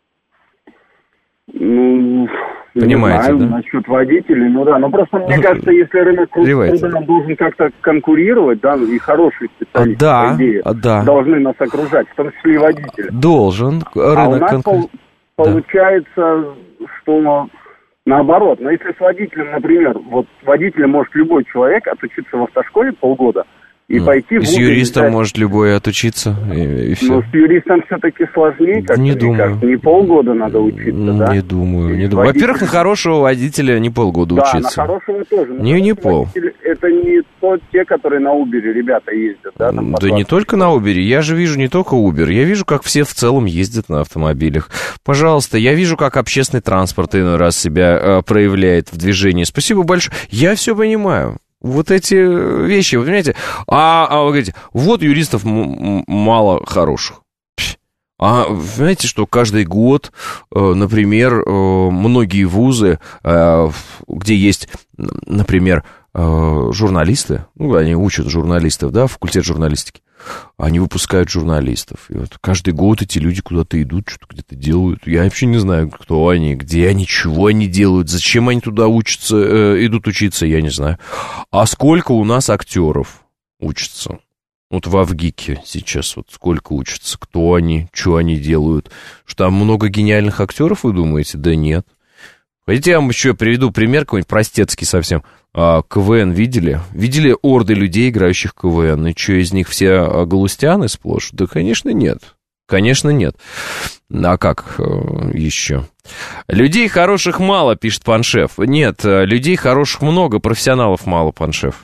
Speaker 7: Ну...
Speaker 2: Понимаете,
Speaker 7: не знаю,
Speaker 2: да?
Speaker 7: Насчет водителей, ну да, но просто мне кажется, если рынок труда должен как-то конкурировать, да, и хорошие специалисты,
Speaker 2: да,
Speaker 7: по идее,
Speaker 2: да.
Speaker 7: должны нас окружать, в том числе и водители.
Speaker 2: Должен рынок
Speaker 7: а у нас
Speaker 2: конкурировать.
Speaker 7: Пол- получается, да. что наоборот, но если с водителем, например, вот водителем может любой человек отучиться в автошколе полгода, и ну, пойти в
Speaker 2: с юристом взять... может любой отучиться, и, и все.
Speaker 7: Но с юристом все-таки сложнее, как
Speaker 2: не думаю.
Speaker 7: Как, не полгода надо учиться,
Speaker 2: не
Speaker 7: да?
Speaker 2: Не думаю, не думаю. Водитель... Во-первых, на хорошего водителя не полгода
Speaker 7: да,
Speaker 2: учиться.
Speaker 7: Да, на хорошего тоже. Но
Speaker 2: не, не пол.
Speaker 7: Это не то, те, которые на Uber ребята ездят, да? Там
Speaker 2: да не только на Uber, я же вижу не только Uber, я вижу, как все в целом ездят на автомобилях. Пожалуйста, я вижу, как общественный транспорт иной раз себя э, проявляет в движении. Спасибо большое. Я все понимаю. Вот эти вещи, вы понимаете? А, а вы говорите, вот юристов м- мало хороших. А знаете, что каждый год, э, например, э, многие вузы, э, где есть, например, э, журналисты, ну, они учат журналистов, да, факультет журналистики, они выпускают журналистов. И вот каждый год эти люди куда-то идут, что-то где-то делают. Я вообще не знаю, кто они, где они, чего они делают, зачем они туда учатся, э, идут учиться, я не знаю. А сколько у нас актеров учатся? Вот в Авгике сейчас вот сколько учатся, кто они, что они делают. Что там много гениальных актеров, вы думаете? Да нет. Хотите, я вам еще приведу пример какой-нибудь простецкий совсем. А, КВН видели? Видели орды людей, играющих в КВН? И что, из них все галустяны сплошь? Да, конечно, нет. Конечно, нет. А как еще? Людей хороших мало, пишет Паншев. Нет, людей хороших много, профессионалов мало, Паншев.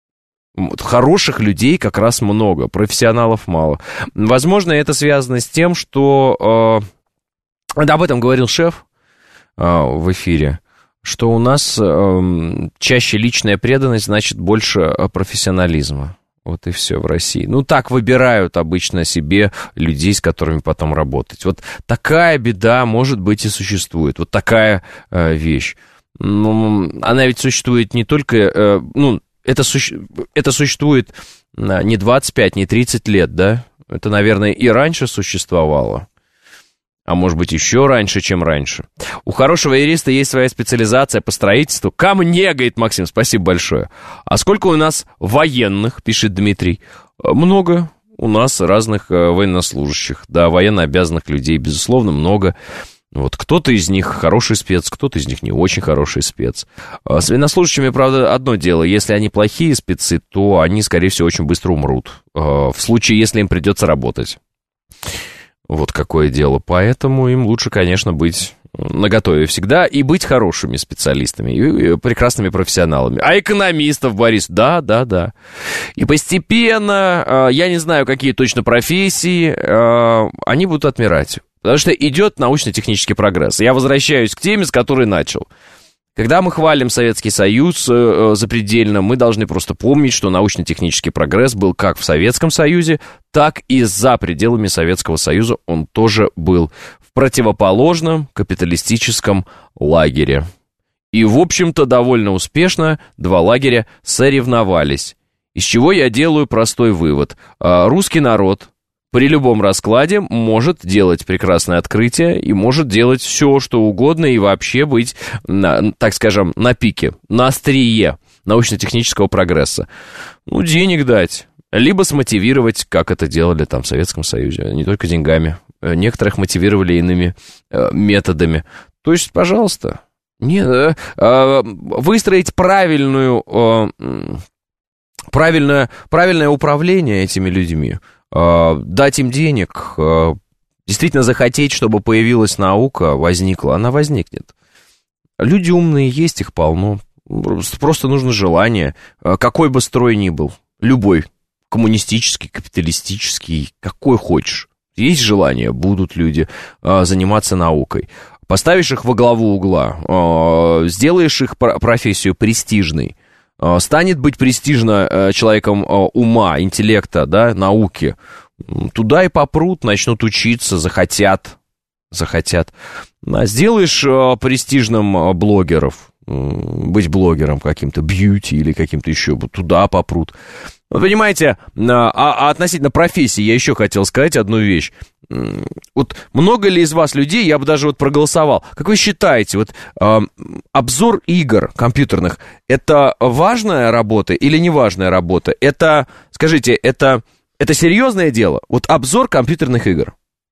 Speaker 2: Хороших людей как раз много, профессионалов мало. Возможно, это связано с тем, что... Э, об этом говорил шеф э, в эфире, что у нас э, чаще личная преданность, значит, больше профессионализма. Вот и все в России. Ну, так выбирают обычно себе людей, с которыми потом работать. Вот такая беда, может быть, и существует. Вот такая э, вещь. Ну, она ведь существует не только... Э, ну, Это, суще... это существует не двадцать пять, не тридцать лет, да? Это, наверное, и раньше существовало. А может быть, еще раньше, чем раньше. У хорошего юриста есть своя специализация по строительству. Ко мне, говорит Максим, спасибо большое. А сколько у нас военных, пишет Дмитрий? Много у нас разных военнослужащих. Да, военно обязанных людей, безусловно, много. Вот кто-то из них хороший спец, кто-то из них не очень хороший спец. С военнослужащими, правда, одно дело. Если они плохие спецы, то они, скорее всего, очень быстро умрут. В случае, если им придется работать. Вот какое дело. Поэтому им лучше, конечно, быть наготове всегда и быть хорошими специалистами, и прекрасными профессионалами. А экономистов, Борис, да, да, да. И постепенно, я не знаю, какие точно профессии, они будут отмирать. Потому что идет научно-технический прогресс. Я возвращаюсь к теме, с которой начал. Когда мы хвалим Советский Союз э, запредельно, мы должны просто помнить, что научно-технический прогресс был как в Советском Союзе, так и за пределами Советского Союза он тоже был в противоположном капиталистическом лагере. И, в общем-то, довольно успешно два лагеря соревновались. Из чего я делаю простой вывод. Русский народ при любом раскладе может делать прекрасное открытие и может делать все, что угодно, и вообще быть, на, так скажем, на пике, на острие научно-технического прогресса. Ну, денег дать, либо смотивировать, как это делали там в Советском Союзе, не только деньгами. Некоторых мотивировали иными э, методами. То есть, пожалуйста, не, э, э, выстроить правильную, э, правильное, правильное управление этими людьми, дать им денег, действительно захотеть, чтобы появилась наука, возникла, она возникнет. Люди умные есть, их полно. Просто нужно желание, какой бы строй ни был, любой, коммунистический, капиталистический, какой хочешь. Есть желание, будут люди заниматься наукой. Поставишь их во главу угла, сделаешь их профессию престижной, станет быть престижно человеком ума, интеллекта, да, науки, туда и попрут, начнут учиться, захотят, захотят. А сделаешь престижным блогеров, быть блогером каким-то, бьюти или каким-то еще, туда попрут. Вы понимаете, а, а относительно профессии я еще хотел сказать одну вещь. Вот много ли из вас людей, я бы даже вот проголосовал, как вы считаете, вот э, обзор игр компьютерных, это важная работа или не важная работа? Это, скажите, это, это серьезное дело? Вот обзор компьютерных игр.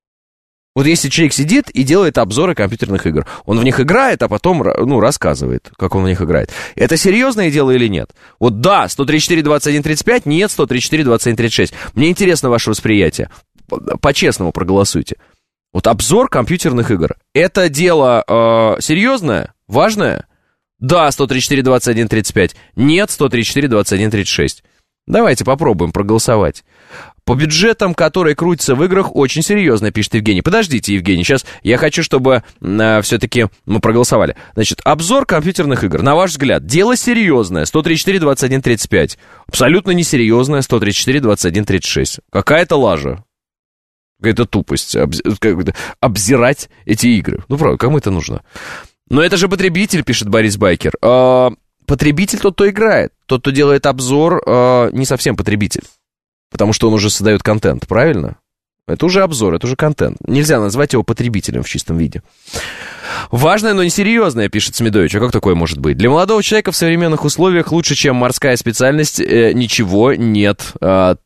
Speaker 2: Вот если человек сидит и делает обзоры компьютерных игр, он в них играет, а потом, ну, рассказывает, как он в них играет. Это серьезное дело или нет? Вот да, сто тридцать четыре двадцать один тридцать пять, нет, сто тридцать четыре двадцать один тридцать шесть. Мне интересно ваше восприятие. По-честному проголосуйте. Вот обзор компьютерных игр. Это дело э, серьезное, важное? Да, сто тридцать четыре двадцать один тридцать пять. Нет, сто тридцать четыре двадцать один тридцать шесть. Давайте попробуем проголосовать. По бюджетам, которые крутятся в играх, очень серьезно, пишет Евгений. Подождите, Евгений, сейчас я хочу, чтобы э, все-таки мы проголосовали. Значит, обзор компьютерных игр, на ваш взгляд, дело серьезное, сто тридцать четыре двадцать один тридцать пять. Абсолютно несерьезное, сто тридцать четыре двадцать один тридцать шесть. Какая-то лажа. Какая-то тупость, обз... обзирать эти игры. Ну, правда, кому это нужно? Но это же потребитель, пишет Борис Байкер. А, потребитель тот, кто играет. Тот, кто делает обзор, а, не совсем потребитель. Потому что он уже создает контент, правильно? Это уже обзор, это уже контент. Нельзя назвать его потребителем в чистом виде. Важное, но несерьезное, пишет Смедович. А как такое может быть? Для молодого человека в современных условиях лучше, чем морская специальность, э, ничего нет. А,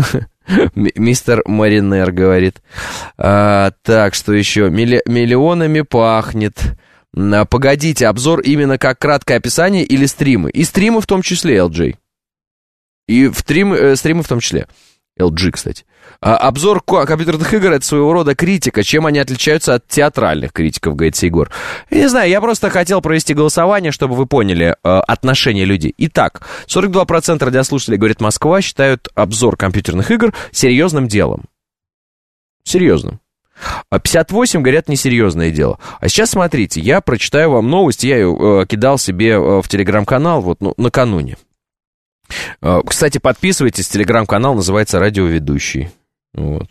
Speaker 2: мистер Маринер говорит. А, так, что еще? Милли, миллионами пахнет. А, погодите, обзор именно как краткое описание или стримы? И стримы в том числе, эл джей. И в стрим, э, стримы в том числе. эл джи, кстати. А, обзор компьютерных игр — это своего рода критика. Чем они отличаются от театральных критиков, говорит Егор. Я не знаю, я просто хотел провести голосование, чтобы вы поняли э, отношение людей. Итак, сорок два процента радиослушателей, говорит Москва, считают обзор компьютерных игр серьезным делом. Серьезным. А пятьдесят восемь говорят, несерьезное дело. А сейчас смотрите, я прочитаю вам новость. Я ее э, кидал себе э, в телеграм-канал вот ну, накануне. Кстати, подписывайтесь, телеграм-канал называется «Радиоведущий». Вот.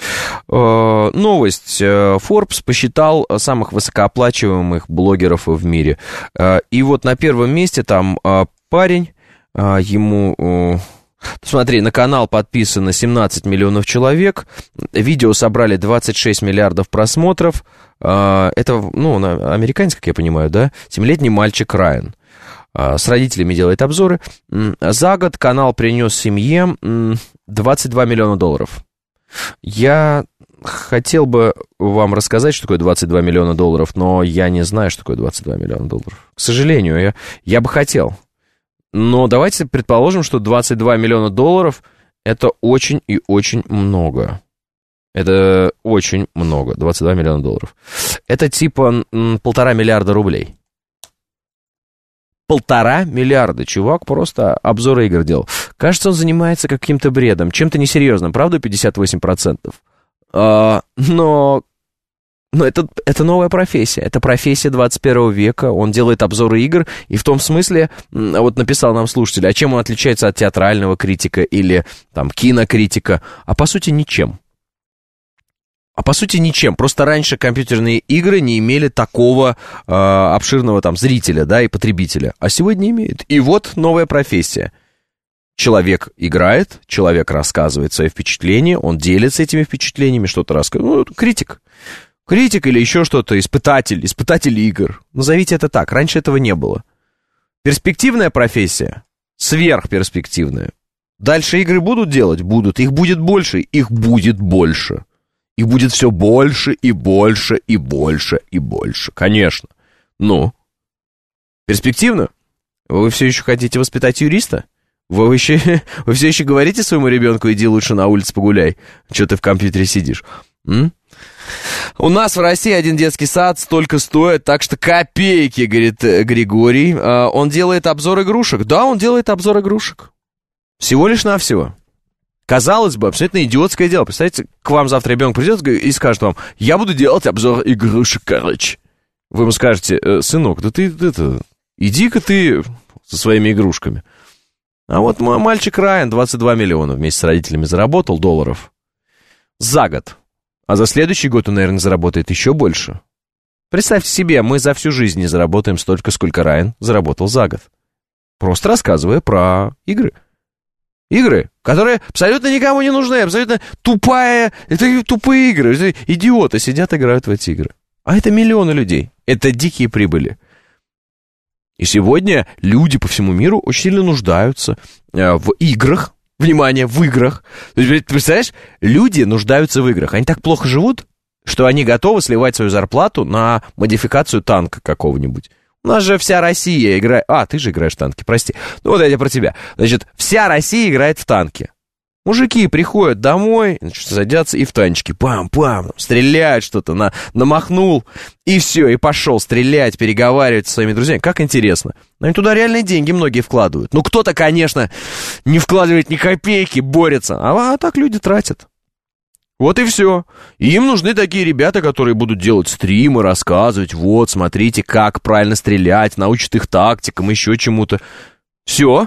Speaker 2: Новость. Forbes посчитал самых высокооплачиваемых блогеров в мире. И вот на первом месте там парень, ему... Смотри, на канал подписано семнадцать миллионов человек, видео собрали двадцать шесть миллиардов просмотров. Это, ну, американец, как я понимаю, да? Семилетний мальчик Райан. С родителями делает обзоры. За год канал принес семье двадцать два миллиона долларов. Я хотел бы вам рассказать, что такое двадцать два миллиона долларов, но я не знаю, что такое двадцать два миллиона долларов. К сожалению, я, я бы хотел. Но давайте предположим, что двадцать два миллиона долларов – это очень и очень много. Это очень много, двадцать два миллиона долларов. Это типа м, полтора миллиарда рублей. Полтора миллиарда. Чувак просто обзор игр делал. Кажется, он занимается каким-то бредом, чем-то несерьезным. Правда, пятьдесят восемь процентов? А, но но это, это новая профессия. Это профессия двадцать первого века. Он делает обзоры игр. И в том смысле, вот написал нам слушатель, а чем он отличается от театрального критика или там кинокритика? А по сути, ничем. А по сути ничем, просто раньше компьютерные игры не имели такого э, обширного там зрителя, да, и потребителя, а сегодня имеют. И вот новая профессия. Человек играет, человек рассказывает свои впечатления, он делится этими впечатлениями, что-то рассказывает. Ну, критик. Критик или еще что-то, испытатель, испытатель игр. Назовите это так, раньше этого не было. Перспективная профессия, сверхперспективная. Дальше игры будут делать? Будут. Их будет больше? Их будет больше. Их будет все больше и больше и больше и больше. Конечно. Ну, перспективно? Вы все еще хотите воспитать юриста? Вы, еще, вы все еще говорите своему ребенку, иди лучше на улицу погуляй, что ты в компьютере сидишь? М? У нас в России один детский сад столько стоит, так что копейки, говорит Григорий. Он делает обзор игрушек. Да, он делает обзор игрушек. Всего лишь навсего. Казалось бы, абсолютно идиотское дело. Представляете, к вам завтра ребенок придет и скажет вам: я буду делать обзор игрушек, короче. Вы ему скажете: сынок, да ты, это, иди-ка ты со своими игрушками. А вот мой мальчик Райан двадцать два миллиона вместе с родителями заработал долларов за год. А за следующий год он, наверное, заработает еще больше. Представьте себе, мы за всю жизнь не заработаем столько, сколько Райан заработал за год. Просто рассказывая про игры. Игры, которые абсолютно никому не нужны, абсолютно тупая, это тупые игры, это идиоты сидят, играют в эти игры. А это миллионы людей, это дикие прибыли. И сегодня люди по всему миру очень сильно нуждаются э, в играх, внимание, в играх. То есть, представляешь, люди нуждаются в играх, они так плохо живут, что они готовы сливать свою зарплату на модификацию танка какого-нибудь. У нас же вся Россия играет... А, ты же играешь в танки, прости. Ну вот я про тебя. Значит, вся Россия играет в танки. Мужики приходят домой, значит, садятся и в танчики. Пам-пам, стреляют что-то, на, намахнул, и все, и пошел стрелять, переговаривать со своими друзьями. Как интересно. Они туда реальные деньги многие вкладывают. Ну, кто-то, конечно, не вкладывает ни копейки, борется. А, а так люди тратят. Вот и все. И им нужны такие ребята, которые будут делать стримы, рассказывать, вот, смотрите, как правильно стрелять, научат их тактикам, еще чему-то. Все.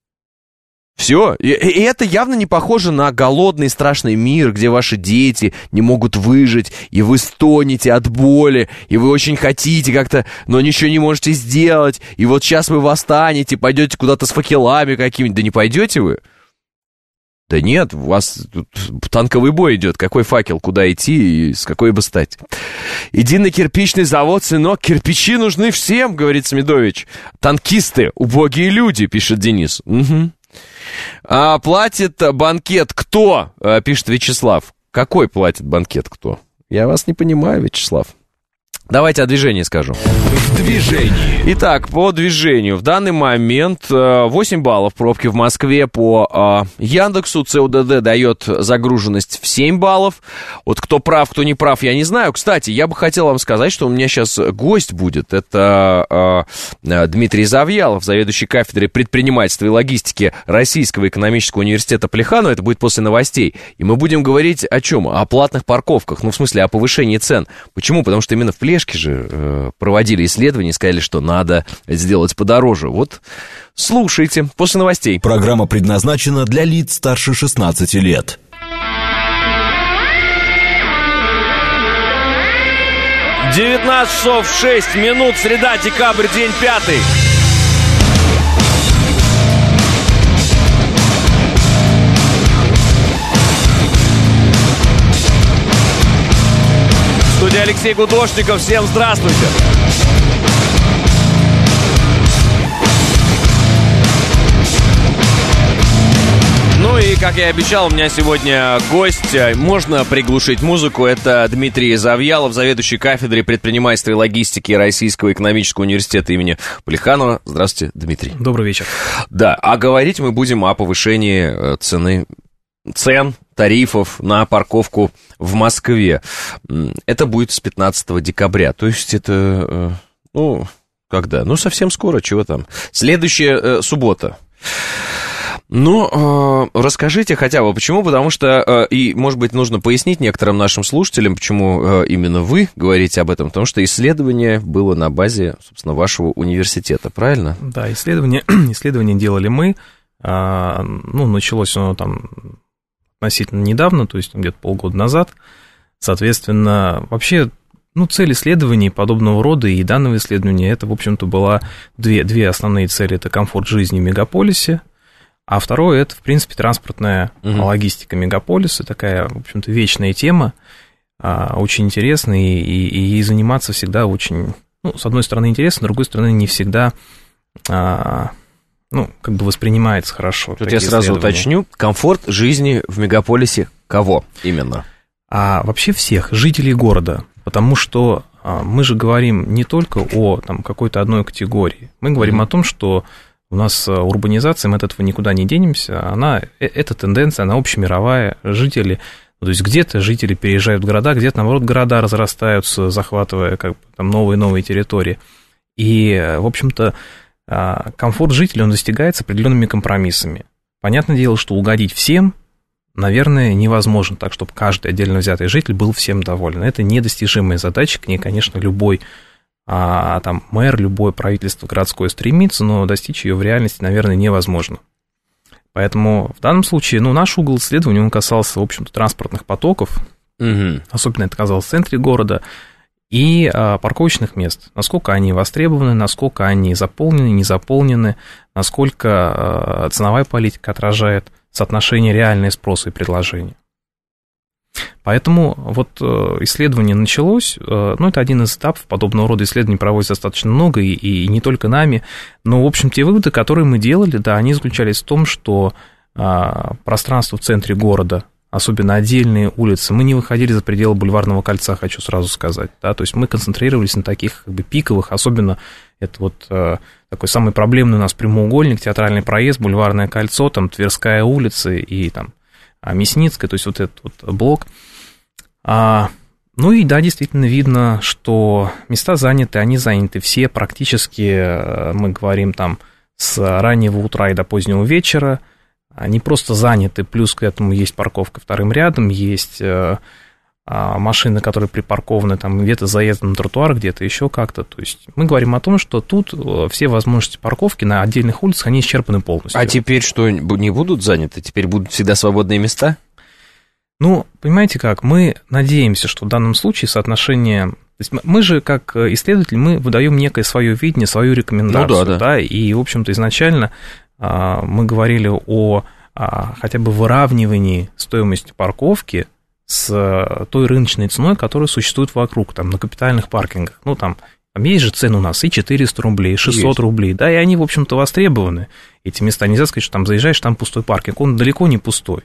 Speaker 2: Все. И, и это явно не похоже на голодный страшный мир, где ваши дети не могут выжить, и вы стонете от боли, и вы очень хотите как-то, но ничего не можете сделать, и вот сейчас вы восстанете, пойдете куда-то с факелами какими-нибудь. Да не пойдете вы? Да нет, у вас тут танковый бой идет. Какой факел, куда идти и с какой бы стать? Иди на кирпичный завод, сынок, кирпичи нужны всем, говорит Смедович. Танкисты, убогие люди, пишет Денис. Угу. А платит банкет кто, пишет Вячеслав. Какой платит банкет кто? Я вас не понимаю, Вячеслав. Давайте о движении скажу.
Speaker 1: В движении.
Speaker 2: Итак, по движению. В данный момент восемь баллов пробки в Москве по Яндексу. ЦОДД дает загруженность в семь баллов. Вот кто прав, кто не прав, я не знаю. Кстати, я бы хотел вам сказать, что у меня сейчас гость будет. Это э, Дмитрий Завьялов, заведующий кафедрой предпринимательства и логистики Российского экономического университета Плеханова. Это будет после новостей. И мы будем говорить о чем? О платных парковках. Ну, в смысле, о повышении цен. Почему? Потому что именно в Плешке же э, проводили исследования и сказали, что надо сделать подороже. Вот, слушайте, после новостей.
Speaker 1: Программа предназначена для лиц старше шестнадцати лет.
Speaker 2: девятнадцать часов шесть минут, среда, декабрь, день пятый. Студия Алексей Гудошников. Всем здравствуйте. Ну и, как я и обещал, у меня сегодня гость. Можно приглушить музыку. Это Дмитрий Завьялов, заведующий кафедрой предпринимательства и логистики Российского экономического университета имени Плеханова. Здравствуйте, Дмитрий.
Speaker 8: Добрый вечер.
Speaker 2: Да, а говорить мы будем о повышении цены, цен, тарифов на парковку в Москве. Это будет с пятнадцатого декабря. То есть это, ну, когда? Ну, совсем скоро, чего там. Следующая суббота. Ну, э, расскажите хотя бы, почему, потому что, э, и, может быть, нужно пояснить некоторым нашим слушателям, почему э, именно вы говорите об этом, потому что исследование было на базе, собственно, вашего университета, правильно?
Speaker 8: Да, исследование, исследование делали мы, а, ну, началось оно там относительно недавно, то есть где-то полгода назад, соответственно, вообще, ну, цель исследований подобного рода и данного исследования, это, в общем-то, была две, две основные цели, это комфорт жизни в мегаполисе, а второе, это, в принципе, транспортная uh-huh. логистика мегаполиса, такая, в общем-то, вечная тема, очень интересная, и, и, и ей заниматься всегда очень, ну, с одной стороны, интересно, с другой стороны, не всегда, ну, как бы воспринимается хорошо.
Speaker 2: Тут я сразу уточню, комфорт жизни в мегаполисе кого именно?
Speaker 8: А вообще всех жителей города, потому что мы же говорим не только о там, какой-то одной категории, мы говорим uh-huh. о том, что у нас урбанизация, мы от этого никуда не денемся, она, эта тенденция, она общемировая, жители, то есть где-то жители переезжают в города, где-то, наоборот, города разрастаются, захватывая как бы, там, новые-новые территории, и, в общем-то, комфорт жителей, он достигается определенными компромиссами. Понятное дело, что угодить всем, наверное, невозможно, так, чтобы каждый отдельно взятый житель был всем доволен. Это недостижимая задача, к ней, конечно, любой а там мэр, любое правительство городское стремится, но достичь ее в реальности, наверное, невозможно. Поэтому в данном случае, ну, наш угол исследования, он касался, в общем-то, транспортных потоков, угу. особенно это казалось в центре города, и а, парковочных мест, насколько они востребованы, насколько они заполнены, не заполнены, насколько а, ценовая политика отражает соотношение реального спроса и предложения. Поэтому вот исследование началось, ну, это один из этапов, подобного рода исследований проводится достаточно много, и, и не только нами, но, в общем, те выводы, которые мы делали, да, они заключались в том, что а, пространство в центре города, особенно отдельные улицы, мы не выходили за пределы Бульварного кольца, хочу сразу сказать, да, то есть мы концентрировались на таких как бы пиковых, особенно это вот а, такой самый проблемный у нас прямоугольник, Театральный проезд, Бульварное кольцо, там Тверская улица и там Мясницкая, то есть вот этот вот блок. А, ну и да, действительно видно, что места заняты, они заняты все практически, мы говорим там, с раннего утра и до позднего вечера. Они просто заняты, плюс к этому есть парковка вторым рядом, есть а, машины, которые припаркованы там где-то заездом на тротуар, где-то еще как-то. То есть мы говорим о том, что тут все возможности парковки на отдельных улицах, они исчерпаны полностью.
Speaker 2: А теперь что, не будут заняты? Теперь будут всегда свободные места?
Speaker 8: Ну, понимаете как, мы надеемся, что в данном случае соотношение... То есть мы же, как исследователи, мы выдаем некое свое видение, свою рекомендацию. Ну, да, да. Да, и, в общем-то, изначально мы говорили о хотя бы выравнивании стоимости парковки с той рыночной ценой, которая существует вокруг, там, на капитальных паркингах. Ну, там, там есть же цены у нас и четыреста рублей, и шестьсот есть. Рублей, да, и они, в общем-то, востребованы, эти места. Нельзя сказать, что там заезжаешь, там пустой паркинг, он далеко не пустой.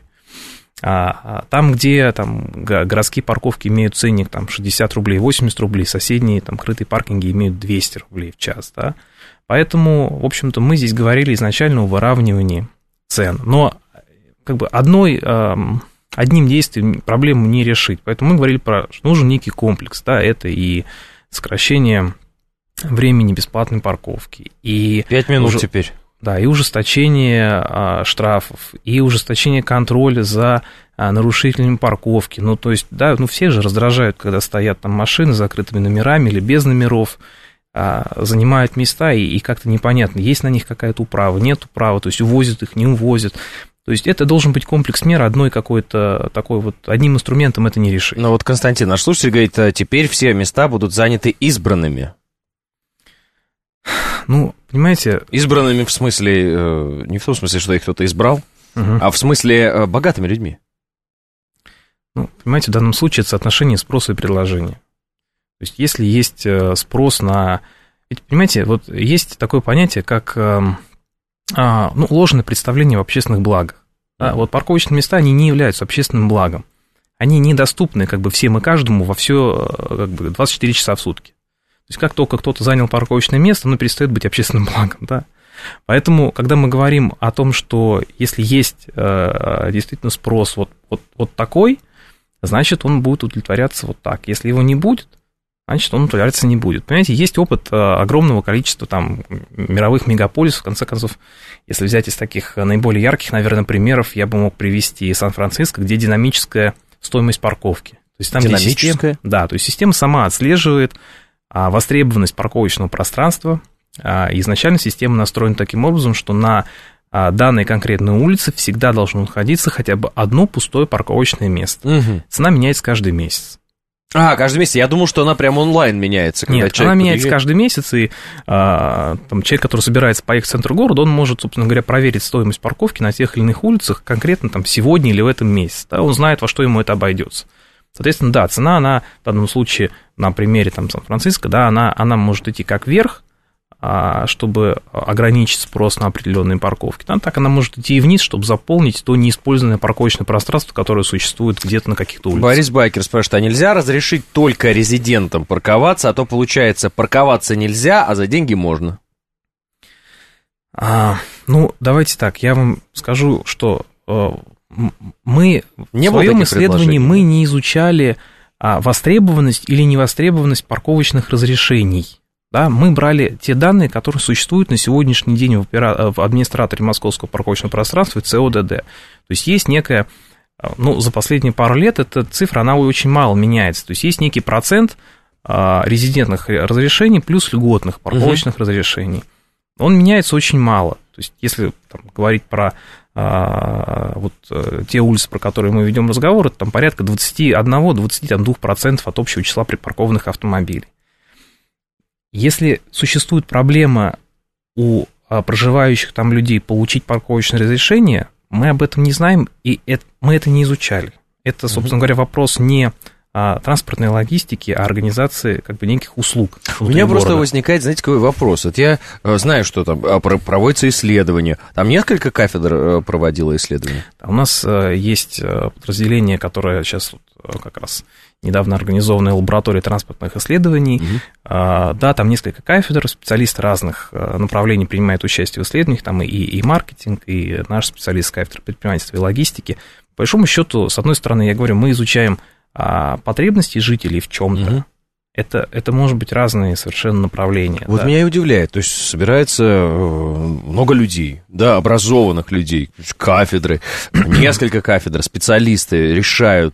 Speaker 8: А там, где там, городские парковки имеют ценник там, шестьдесят рублей, восемьдесят рублей, соседние там, крытые паркинги имеют двести рублей в час, да. Поэтому, в общем-то, мы здесь говорили изначально о выравнивании цен, но как бы одной... одним действием проблему не решить. Поэтому мы говорили про, что нужен некий комплекс, да, это и сокращение времени бесплатной парковки, и...
Speaker 2: Пять минут
Speaker 8: уже,
Speaker 2: теперь.
Speaker 8: Да, и ужесточение а, штрафов, и ужесточение контроля за а, нарушителями парковки. Ну, то есть, да, ну, все же раздражают, когда стоят там машины с закрытыми номерами или без номеров, а, занимают места, и, и как-то непонятно, есть на них какая-то управа, нет управы, то есть увозят их, не увозят. То есть это должен быть комплекс мер, одной какой-то такой вот, одним инструментом это не решить.
Speaker 2: Ну вот Константин, наш слушатель говорит, теперь все места будут заняты избранными.
Speaker 8: Ну, понимаете...
Speaker 2: Избранными в смысле, не в том смысле, что их кто-то избрал, угу. а в смысле богатыми людьми.
Speaker 8: Ну, понимаете, в данном случае это соотношение спроса и предложения. То есть если есть спрос на... Ведь, понимаете, вот есть такое понятие, как... ну, ложное представление в общественных благах. Да? Вот парковочные места, они не являются общественным благом. Они недоступны как бы всем и каждому во все как бы, двадцать четыре часа в сутки. То есть как только кто-то занял парковочное место, оно перестает быть общественным благом. Да? Поэтому, когда мы говорим о том, что если есть э, действительно спрос вот, вот, вот такой, значит, он будет удовлетворяться вот так. Если его не будет, значит, он удовлетворяться не будет. Понимаете, есть опыт э, огромного количества там, мировых мегаполисов. В конце концов, если взять из таких наиболее ярких, наверное, примеров, я бы мог привести Сан-Франциско, где динамическая стоимость парковки. То есть там,
Speaker 2: динамическая?
Speaker 8: Система, да, то есть система сама отслеживает а, востребованность парковочного пространства. А, изначально система настроена таким образом, что на а, данной конкретной улице всегда должно находиться хотя бы одно пустое парковочное место. Угу. Цена меняется каждый месяц.
Speaker 2: А, каждый месяц. Я думал, что она прям онлайн меняется. Когда
Speaker 8: Нет, она меняется каждый месяц, и а, там, человек, который собирается поехать в центр города, он может, собственно говоря, проверить стоимость парковки на тех или иных улицах конкретно там, сегодня или в этом месяце. Да, он знает, во что ему это обойдется. Соответственно, да, цена, она в данном случае на примере там, Сан-Франциско, да, она, она может идти как вверх, чтобы ограничить спрос на определенные парковки. Там так она может идти и вниз, чтобы заполнить то неиспользованное парковочное пространство, которое существует где-то на каких-то улицах.
Speaker 2: Борис Байкер спрашивает, а нельзя разрешить только резидентам парковаться, а то, получается, парковаться нельзя, а за деньги можно?
Speaker 8: А, ну, давайте так, я вам скажу, что э, мы не в своем исследовании мы не изучали а, востребованность или невостребованность парковочных разрешений. Да, мы брали те данные, которые существуют на сегодняшний день в, опера... в администраторе Московского парковочного пространства и ЦОДД. То есть есть некая, ну, за последние пару лет эта цифра, она очень мало меняется. То есть есть некий процент а, резидентных разрешений плюс льготных парковочных угу. разрешений. Он меняется очень мало. То есть если там, говорить про а, вот, те улицы, про которые мы ведем разговор, это там порядка двадцать один - двадцать два процента от общего числа припаркованных автомобилей. Если существует проблема у проживающих там людей получить парковочное разрешение, мы об этом не знаем, и это, мы это не изучали. Это, собственно говоря, вопрос не а, транспортной логистики, а организации как бы неких услуг.
Speaker 2: У меня города. Просто возникает, знаете, какой вопрос. Вот я знаю, что там проводятся исследования. Там несколько кафедр проводило исследования?
Speaker 8: У нас есть подразделение, которое сейчас как раз... недавно организованная лаборатория транспортных исследований. Угу. А, да, там несколько кафедр, специалисты разных направлений принимают участие в исследованиях, там и, и маркетинг, и наш специалист кафедры предпринимательства и логистики. По большому счету, с одной стороны, я говорю, мы изучаем а, потребности жителей в чем-то. Угу. Это, это может быть разные совершенно направления.
Speaker 2: Вот да. Меня и удивляет, то есть собирается много людей, да, образованных людей, кафедры, несколько кафедр, специалисты решают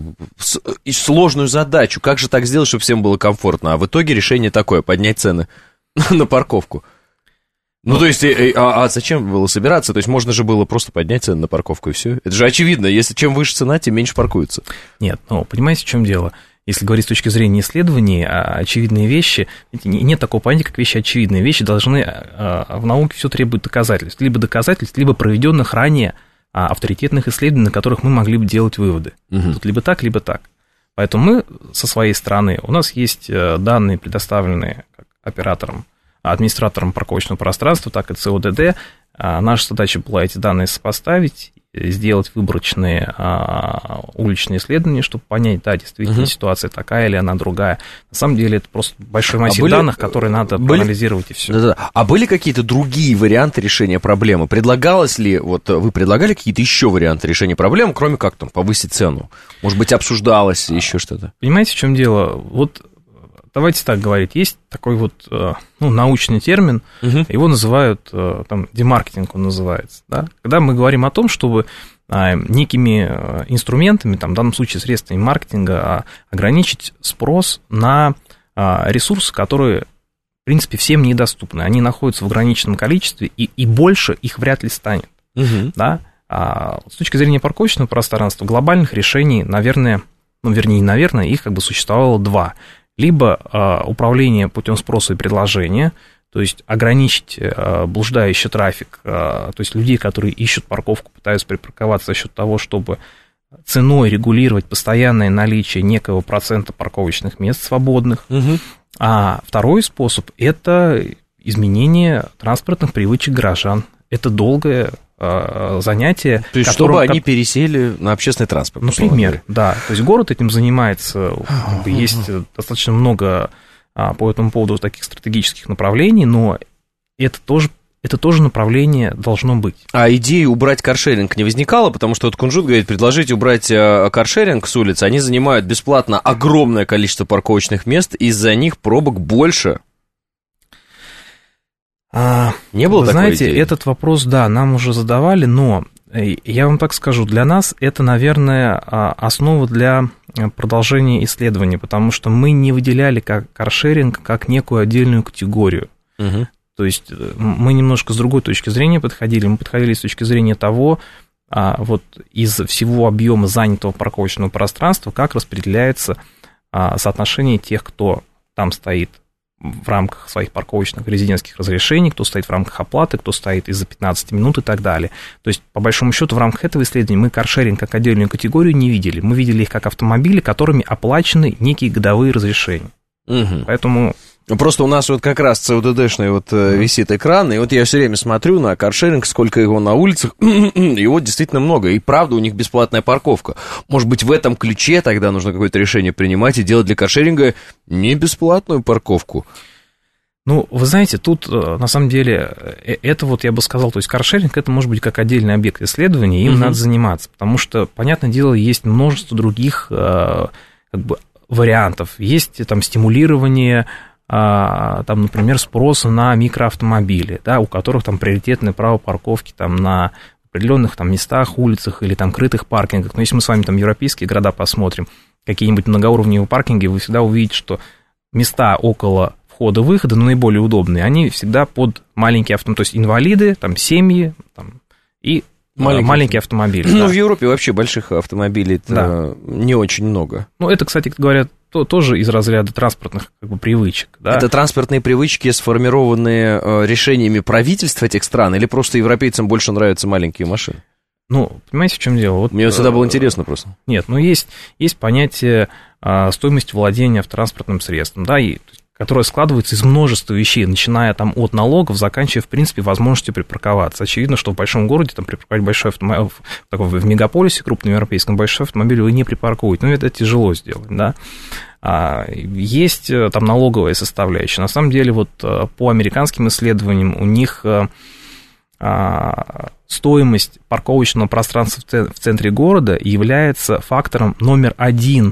Speaker 2: сложную задачу, как же так сделать, чтобы всем было комфортно, а в итоге решение такое, поднять цены на парковку. Ну, ну, то есть, а, а зачем было собираться? То есть, можно же было просто поднять цены на парковку, и все. Это же очевидно, если чем выше цена, тем меньше паркуются.
Speaker 8: Нет, ну, понимаете, в чем дело? Если говорить с точки зрения исследований, очевидные вещи, нет такого понятия, как вещи очевидные. Вещи должны, в науке все требует доказательств. Либо доказательств, либо проведенных ранее авторитетных исследований, на которых мы могли бы делать выводы. Угу. Тут либо так, либо так. Поэтому мы со своей стороны, у нас есть данные, предоставленные как операторам, администраторам парковочного пространства, так и ЦОДД. Наша задача была эти данные сопоставить, сделать выборочные а, уличные исследования, чтобы понять, да, действительно, угу. ситуация такая или она другая. На самом деле, это просто большой массив а были, данных, которые надо были, проанализировать, и все.
Speaker 2: Да-да. А были какие-то другие варианты решения проблемы? Предлагалось ли, вот вы предлагали какие-то еще варианты решения проблемы, кроме как там повысить цену? Может быть, обсуждалось а, еще что-то?
Speaker 8: Понимаете, в чем дело? Вот давайте так говорить, есть такой вот ну, научный термин, угу. его называют, там, демаркетинг он называется, да? Когда мы говорим о том, чтобы некими инструментами, там, в данном случае средствами маркетинга, ограничить спрос на ресурсы, которые, в принципе, всем недоступны, они находятся в ограниченном количестве, и, и больше их вряд ли станет, угу. да? А с точки зрения парковочного пространства, глобальных решений, наверное, ну, вернее, наверное, их как бы существовало два. Либо э, управление путем спроса и предложения, то есть ограничить э, блуждающий трафик, э, то есть людей, которые ищут парковку, пытаются припарковаться за счет того, чтобы ценой регулировать постоянное наличие некого процента парковочных мест свободных. Угу. А второй способ – это изменение транспортных привычек горожан. Это долгая э, занятие.
Speaker 2: То есть,
Speaker 8: которым,
Speaker 2: чтобы они
Speaker 8: как... пересели
Speaker 2: на общественный транспорт.
Speaker 8: Например, да. То есть город этим занимается, как бы, есть достаточно много а, по этому поводу таких стратегических направлений, но это тоже, это тоже направление должно быть.
Speaker 2: А идея убрать каршеринг не возникала, потому что вот Кунжут говорит, предложите убрать каршеринг с улицы, они занимают бесплатно огромное количество парковочных мест, из-за них пробок больше.
Speaker 8: А,
Speaker 2: не было
Speaker 8: вы
Speaker 2: такой
Speaker 8: знаете,
Speaker 2: идеи?
Speaker 8: Этот вопрос, да, нам уже задавали, но я вам так скажу, для нас это, наверное, основа для продолжения исследований, потому что мы не выделяли как каршеринг как некую отдельную категорию.
Speaker 2: Угу.
Speaker 8: То есть мы немножко с другой точки зрения подходили. Мы подходили с точки зрения того, вот из всего объема занятого парковочного пространства, как распределяется соотношение тех, кто там стоит в рамках своих парковочных резидентских разрешений, кто стоит в рамках оплаты, кто стоит из-за пятнадцати минут и так далее. То есть, по большому счету, в рамках этого исследования мы каршеринг как отдельную категорию не видели. Мы видели их как автомобили, которыми оплачены некие годовые разрешения.
Speaker 2: Угу.
Speaker 8: Поэтому...
Speaker 2: Просто у нас вот как раз ЦУДДшный вот mm-hmm. висит экран, и вот я все время смотрю на каршеринг, сколько его на улицах, его действительно много, и правда у них бесплатная парковка. Может быть, в этом ключе тогда нужно какое-то решение принимать и делать для каршеринга не бесплатную парковку?
Speaker 8: Ну, вы знаете, тут, на самом деле, это вот я бы сказал, то есть каршеринг, это может быть как отдельный объект исследования, им mm-hmm. надо заниматься, потому что, понятное дело, есть множество других как бы вариантов. Есть там стимулирование... там, например, спроса на микроавтомобили, да, у которых там приоритетное право парковки там, на определенных там, местах, улицах или там крытых паркингах. Но если мы с вами там европейские города посмотрим, какие-нибудь многоуровневые паркинги, вы всегда увидите, что места около входа-выхода, ну, наиболее удобные, они всегда под маленькие автомобили, то есть инвалиды, там, семьи там, и маленькие, маленькие автомобили.
Speaker 2: Ну,
Speaker 8: да.
Speaker 2: В Европе вообще больших автомобилей да. не очень много.
Speaker 8: Ну, это, кстати говоря, то, тоже из разряда транспортных как бы, привычек. Да?
Speaker 2: Это транспортные привычки, сформированные э, решениями правительств этих стран, или просто европейцам больше нравятся маленькие машины?
Speaker 8: Ну, понимаете, в чем дело? Вот,
Speaker 2: Мне всегда было интересно просто.
Speaker 8: Нет, ну, есть, есть понятие э, стоимости владения автотранспортным средством, да, и, которое складывается из множества вещей, начиная там от налогов, заканчивая, в принципе, возможностью припарковаться. Очевидно, что в большом городе, там, припарковать большой автомобиль, в, таком, в мегаполисе крупном европейском, большой автомобиль вы не припаркуете. Ну, это тяжело сделать, да. А, есть там налоговая составляющая. На самом деле, вот по американским исследованиям у них а, стоимость парковочного пространства в центре города является фактором номер один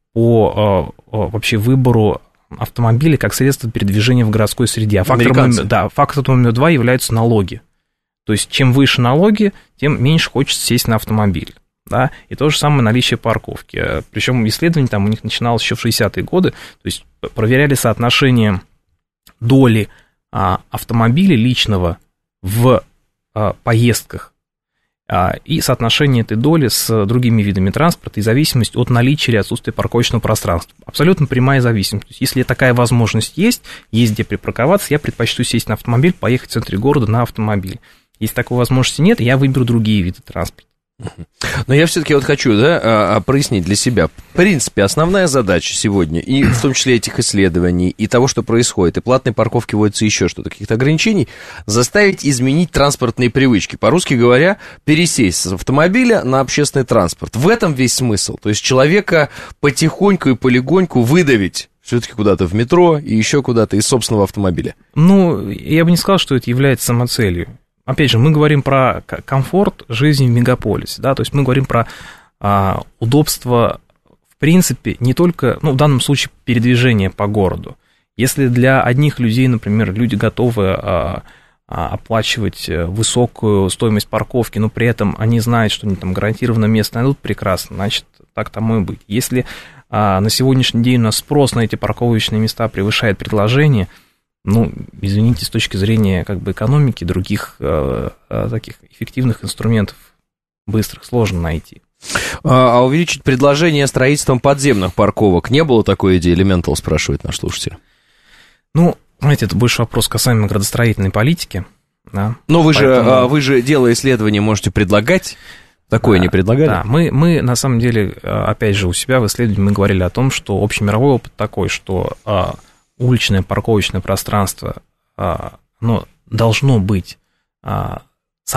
Speaker 8: по а, вообще выбору автомобиля как средство передвижения в городской среде. А фактор номер, да, фактор номер два являются налоги. То есть, чем выше налоги, тем меньше хочется сесть на автомобиль. Да? И то же самое наличие парковки. Причем исследование там у них начиналось еще в шестидесятые годы. То есть, проверяли соотношение доли а, автомобиля личного в а, поездках и соотношение этой доли с другими видами транспорта и зависимость от наличия или отсутствия парковочного пространства. Абсолютно прямая зависимость. То есть, если такая возможность есть, есть где припарковаться, я предпочту сесть на автомобиль, поехать в центре города на автомобиле. Если такой возможности нет, я выберу другие виды транспорта.
Speaker 2: Но я все-таки вот хочу, да, прояснить для себя. В принципе, основная задача сегодня, и в том числе этих исследований, и того, что происходит, и платной парковки вводится еще что-то, каких-то ограничений, заставить изменить транспортные привычки. По-русски говоря, пересесть с автомобиля на общественный транспорт. В этом весь смысл. То есть человека потихоньку и полегоньку выдавить все-таки куда-то в метро и еще куда-то из собственного автомобиля.
Speaker 8: Ну, я бы не сказал, что это является самоцелью. Опять же, мы говорим про комфорт жизни в мегаполисе, да, то есть мы говорим про а, удобство, в принципе, не только, ну, в данном случае, передвижения по городу. Если для одних людей, например, люди готовы а, а, оплачивать высокую стоимость парковки, но при этом они знают, что они там гарантированно место найдут, прекрасно, значит, так тому и быть. Если а, на сегодняшний день у нас спрос на эти парковочные места превышает предложение, ну, извините, с точки зрения как бы экономики, других э, таких эффективных инструментов быстрых сложно найти.
Speaker 2: А, а увеличить предложение строительством подземных парковок не было такой идеи? Elemental спрашивает наш слушатель.
Speaker 8: Ну, знаете, это больше вопрос касаемо градостроительной политики. Да?
Speaker 2: Но вы,
Speaker 8: Поэтому...
Speaker 2: же, вы же, делая исследования, можете предлагать. Такое
Speaker 8: да,
Speaker 2: не предлагали?
Speaker 8: Да, мы, мы, на самом деле, опять же, у себя в исследовании мы говорили о том, что общемировой опыт такой, что... уличное парковочное пространство, оно должно быть самым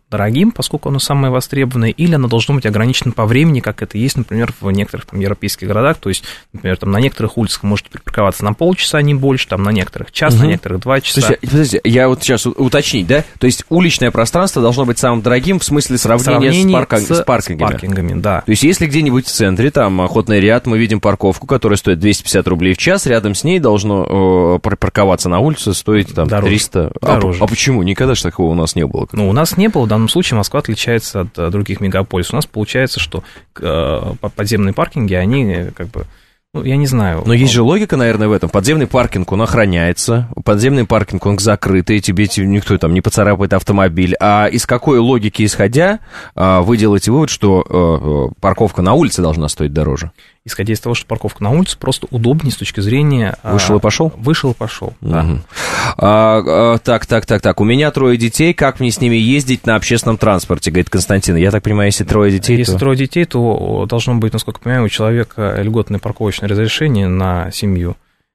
Speaker 8: дорогим, поскольку оно самое востребованное, или оно должно быть ограничено по времени, как это есть, например, в некоторых там европейских городах, то есть, например, там на некоторых улицах вы можете припарковаться на полчаса, не больше, там на некоторых час, угу. на некоторых два часа.
Speaker 2: Слушайте, подождите, я вот сейчас уточнить, да, то есть уличное пространство должно быть самым дорогим в смысле сравнения с, парк... с,
Speaker 8: с
Speaker 2: паркингами.
Speaker 8: С паркингами, да.
Speaker 2: То есть если где-нибудь в центре, там, охотный ряд, мы видим парковку, которая стоит двести пятьдесят рублей в час, рядом с ней должно э, припарковаться на улице стоить там дороже. триста.
Speaker 8: Дороже.
Speaker 2: А, а почему? Никогда же такого у нас не было.
Speaker 8: Ну, у нас не было, в данном случае Москва отличается от других мегаполисов. У нас получается, что э, подземные паркинги, они как бы, ну, я не знаю.
Speaker 2: Но есть же логика, наверное, в этом. Подземный паркинг, он охраняется, подземный паркинг, он закрытый, тебе никто там не поцарапает автомобиль. А из какой логики исходя вы делаете вывод, что парковка на улице должна стоить дороже?
Speaker 8: Исходя из того, что парковка на улице просто удобнее с точки зрения...
Speaker 2: Вышел и пошел?
Speaker 8: Вышел и пошел, да.
Speaker 2: Угу. А, а, так, так, так, так. У меня трое детей, как мне с ними ездить на общественном транспорте, говорит Константин. Я так понимаю, если трое детей,
Speaker 8: Если
Speaker 2: то...
Speaker 8: трое детей, то должно быть, насколько я понимаю, у человека льготное парковочное разрешение на семью.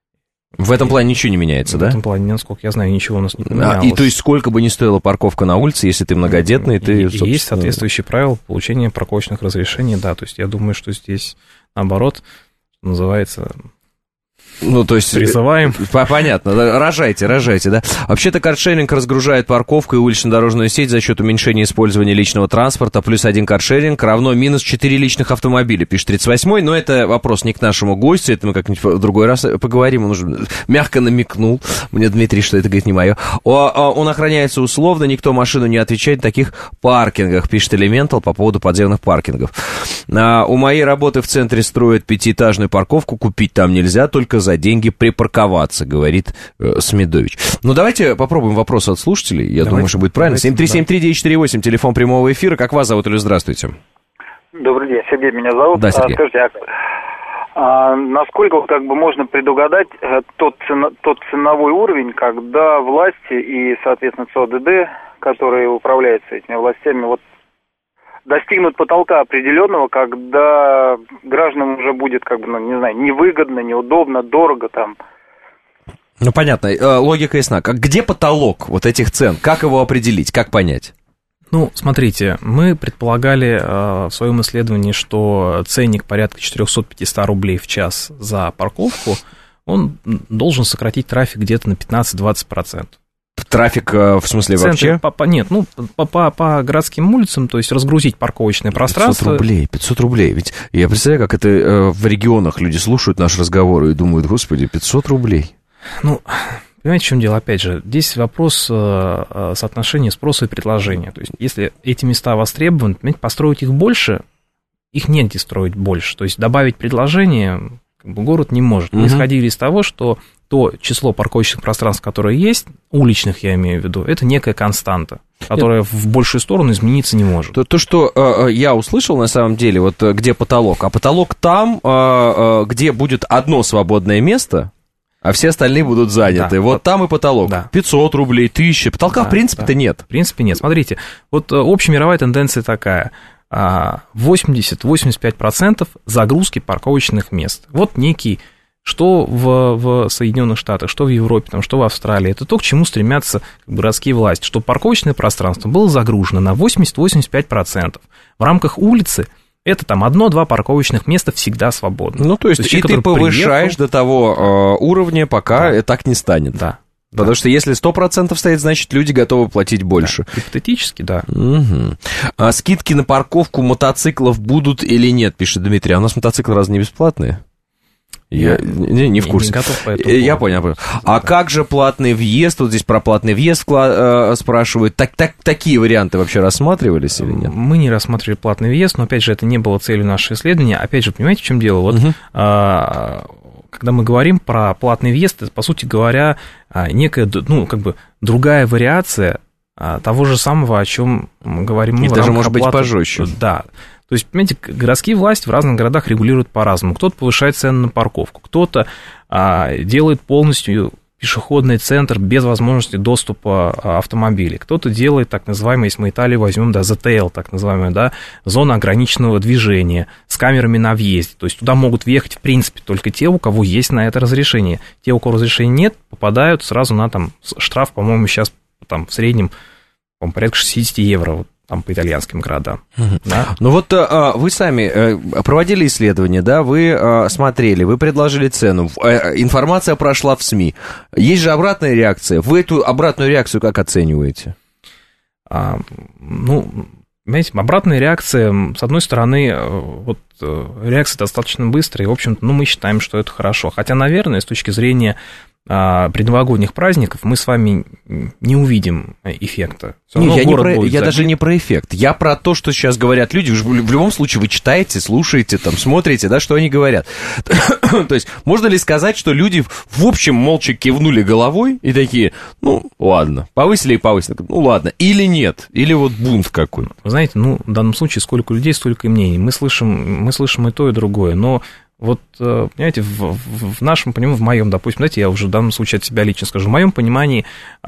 Speaker 2: В этом плане ничего не меняется,
Speaker 8: в
Speaker 2: да?
Speaker 8: В этом плане, насколько я знаю, ничего у нас не поменялось.
Speaker 2: А, и то есть сколько бы ни стоила парковка на улице, если ты многодетный, ты...
Speaker 8: И, собственно... Есть соответствующие правила получения парковочных разрешений, да. То есть я думаю, что здесь, наоборот, называется...
Speaker 2: Ну, то есть...
Speaker 8: Призываем.
Speaker 2: Понятно, рожайте, рожайте, да. Вообще-то каршеринг разгружает парковку и улично-дорожную сеть за счет уменьшения использования личного транспорта. Плюс один каршеринг равно минус четыре личных автомобиля, пишет тридцать восьмой. Но это вопрос не к нашему гостю, это мы как-нибудь в другой раз поговорим. Он уже мягко намекнул мне, Дмитрий, что это, говорит, не мое. Он охраняется условно, никто машину не отвечает в таких паркингах, пишет Elemental по поводу подземных паркингов. У моей работы в центре строят пятиэтажную парковку, купить там нельзя, только за деньги припарковаться, говорит э, Смедович. Ну, давайте попробуем вопрос от слушателей. Я давайте, думаю, что будет правильно. семь три семь три девять четыре восемь, телефон прямого эфира. Как вас зовут, или здравствуйте?
Speaker 9: Добрый день, Сергей меня зовут.
Speaker 2: Да, Сергей.
Speaker 9: А, скажите, а, а насколько как бы можно предугадать а, тот, цена, тот ценовой уровень, когда власти и, соответственно, ЦОДД, которые управляются этими властями, вот достигнут потолка определенного, когда гражданам уже будет, как бы, ну, не знаю, невыгодно, неудобно, дорого там.
Speaker 2: Ну, понятно, логика ясна. Где потолок вот этих цен? Как его определить? Как понять?
Speaker 8: Ну, смотрите, мы предполагали э, в своем исследовании, что ценник порядка четыреста-пятьсот рублей в час за парковку, он должен сократить трафик где-то на пятнадцать-двадцать процентов.
Speaker 2: Трафик, в смысле,
Speaker 8: центре,
Speaker 2: вообще?
Speaker 8: По, по, нет, ну, по, по, по городским улицам, то есть разгрузить парковочное пространство.
Speaker 2: пятьсот рублей, пятьсот рублей. Ведь я представляю, как это э, в регионах люди слушают наш разговор и думают, господи, пятьсот рублей.
Speaker 8: Ну, понимаете, в чем дело? Опять же, здесь вопрос э, соотношения спроса и предложения. То есть, если эти места востребованы, понимаете, построить их больше, их негде строить больше. То есть, добавить предложение как бы, город не может. Мы угу. исходили из того, что то число парковочных пространств, которые есть, уличных я имею в виду, это некая константа, которая Нет. в большую сторону измениться не может.
Speaker 2: То, то что э, я услышал на самом деле, вот где потолок, а потолок там, э, э, где будет одно свободное место, а все остальные будут заняты. Да, вот по... там и потолок. Да. пятьсот рублей, тысяча. Потолка да, в принципе-то да. нет.
Speaker 8: В принципе нет. Смотрите, вот общемировая тенденция такая. восемьдесят-восемьдесят пять процентов загрузки парковочных мест. Вот некий, что в, в Соединенных Штатах, что в Европе, там, что в Австралии. Это то, к чему стремятся как бы, городские власти. Чтобы парковочное пространство было загружено на восемьдесят-восемьдесят пять процентов. В рамках улицы это там одно-два парковочных места всегда свободно.
Speaker 2: Ну, то есть, то есть и ты повышаешь приехал... до того э, уровня, пока да. так не станет.
Speaker 8: Да.
Speaker 2: Потому да. что если сто процентов стоит, значит, люди готовы платить больше.
Speaker 8: Да. Гипотетически, да.
Speaker 2: Угу. А скидки на парковку мотоциклов будут или нет, пишет Дмитрий. А у нас мотоциклы разве не бесплатные? Я, я не, не в курсе.
Speaker 8: Не готов по этому
Speaker 2: я понял, понял. А да. как же платный въезд? Вот здесь про платный въезд э, спрашивают. Так, так, такие варианты вообще рассматривались или нет?
Speaker 8: Мы не рассматривали платный въезд, но, опять же, это не было целью нашего исследования. Опять же, понимаете, в чем дело? Вот, угу. а, когда мы говорим про платный въезд, это, по сути говоря, некая, ну, как бы другая вариация того же самого, о чем мы говорим мы.
Speaker 2: И даже, может быть, пожестче.
Speaker 8: Да. То есть, понимаете, городские власти в разных городах регулируют по-разному. Кто-то повышает цены на парковку, кто-то а, делает полностью пешеходный центр без возможности доступа автомобилей. Кто-то делает так называемый, если мы Италию возьмем, да, зет тэ эл, так называемая, да, зона ограниченного движения с камерами на въезде. То есть туда могут въехать, в принципе, только те, у кого есть на это разрешение. Те, у кого разрешения нет, попадают сразу на там штраф, по-моему, сейчас там в среднем, по-моему, порядка шестьдесят евро. Вот там, по итальянским городам.
Speaker 2: Uh-huh.
Speaker 8: Да?
Speaker 2: Ну вот а, вы сами а, проводили исследование, да, вы а, смотрели, вы предложили цену, а, информация прошла в СМИ. Есть же обратная реакция. Вы эту обратную реакцию как оцениваете?
Speaker 8: А, ну, понимаете, обратная реакция, с одной стороны, вот реакция достаточно быстрая, и, в общем-то, ну, мы считаем, что это хорошо. Хотя, наверное, с точки зрения предновогодних праздников мы с вами не увидим эффекта.
Speaker 2: Не, я не про, я даже не про эффект. Я про то, что сейчас говорят люди. В любом случае вы читаете, слушаете, там, смотрите, да, что они говорят. То есть можно ли сказать, что люди в общем молча кивнули головой и такие, ну, ладно, повысили и повысили, ну, ладно, или нет, или вот бунт какой?
Speaker 8: Вы знаете, ну, в данном случае сколько людей, столько и мнений. Мы слышим, мы слышим и то, и другое, но вот, понимаете, в, в нашем понимании, в моем, допустим, знаете, я уже в данном случае от себя лично скажу, в моем понимании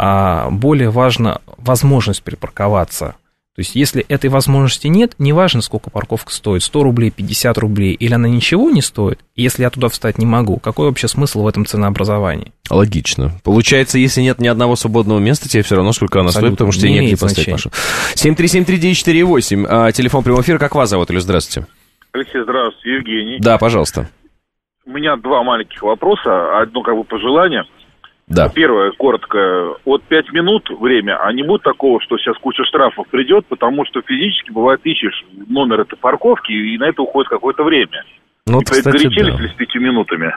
Speaker 8: более важна возможность припарковаться. То есть, если этой возможности нет, неважно, сколько парковка стоит, сто рублей, пятьдесят рублей, или она ничего не стоит, если я туда встать не могу, какой вообще смысл в этом ценообразовании?
Speaker 2: Логично. Получается, если нет ни одного свободного места, тебе все равно, сколько она Абсолютно. Стоит, потому что тебе негде поставить машину. семь три семь три девять четыре восемь, телефон прямого эфира, как вас зовут, или здравствуйте?
Speaker 10: Алексей, здравствуйте, Евгений.
Speaker 2: Да, пожалуйста.
Speaker 10: У меня два маленьких вопроса, одно как бы пожелание.
Speaker 2: Да.
Speaker 10: Первое, коротко, от пять минут время, а не будет такого, что сейчас куча штрафов придет, потому что физически, бывает, ищешь номер этой парковки, и на это уходит какое-то время.
Speaker 2: Ну,
Speaker 10: и погорячились ли с пятью минутами?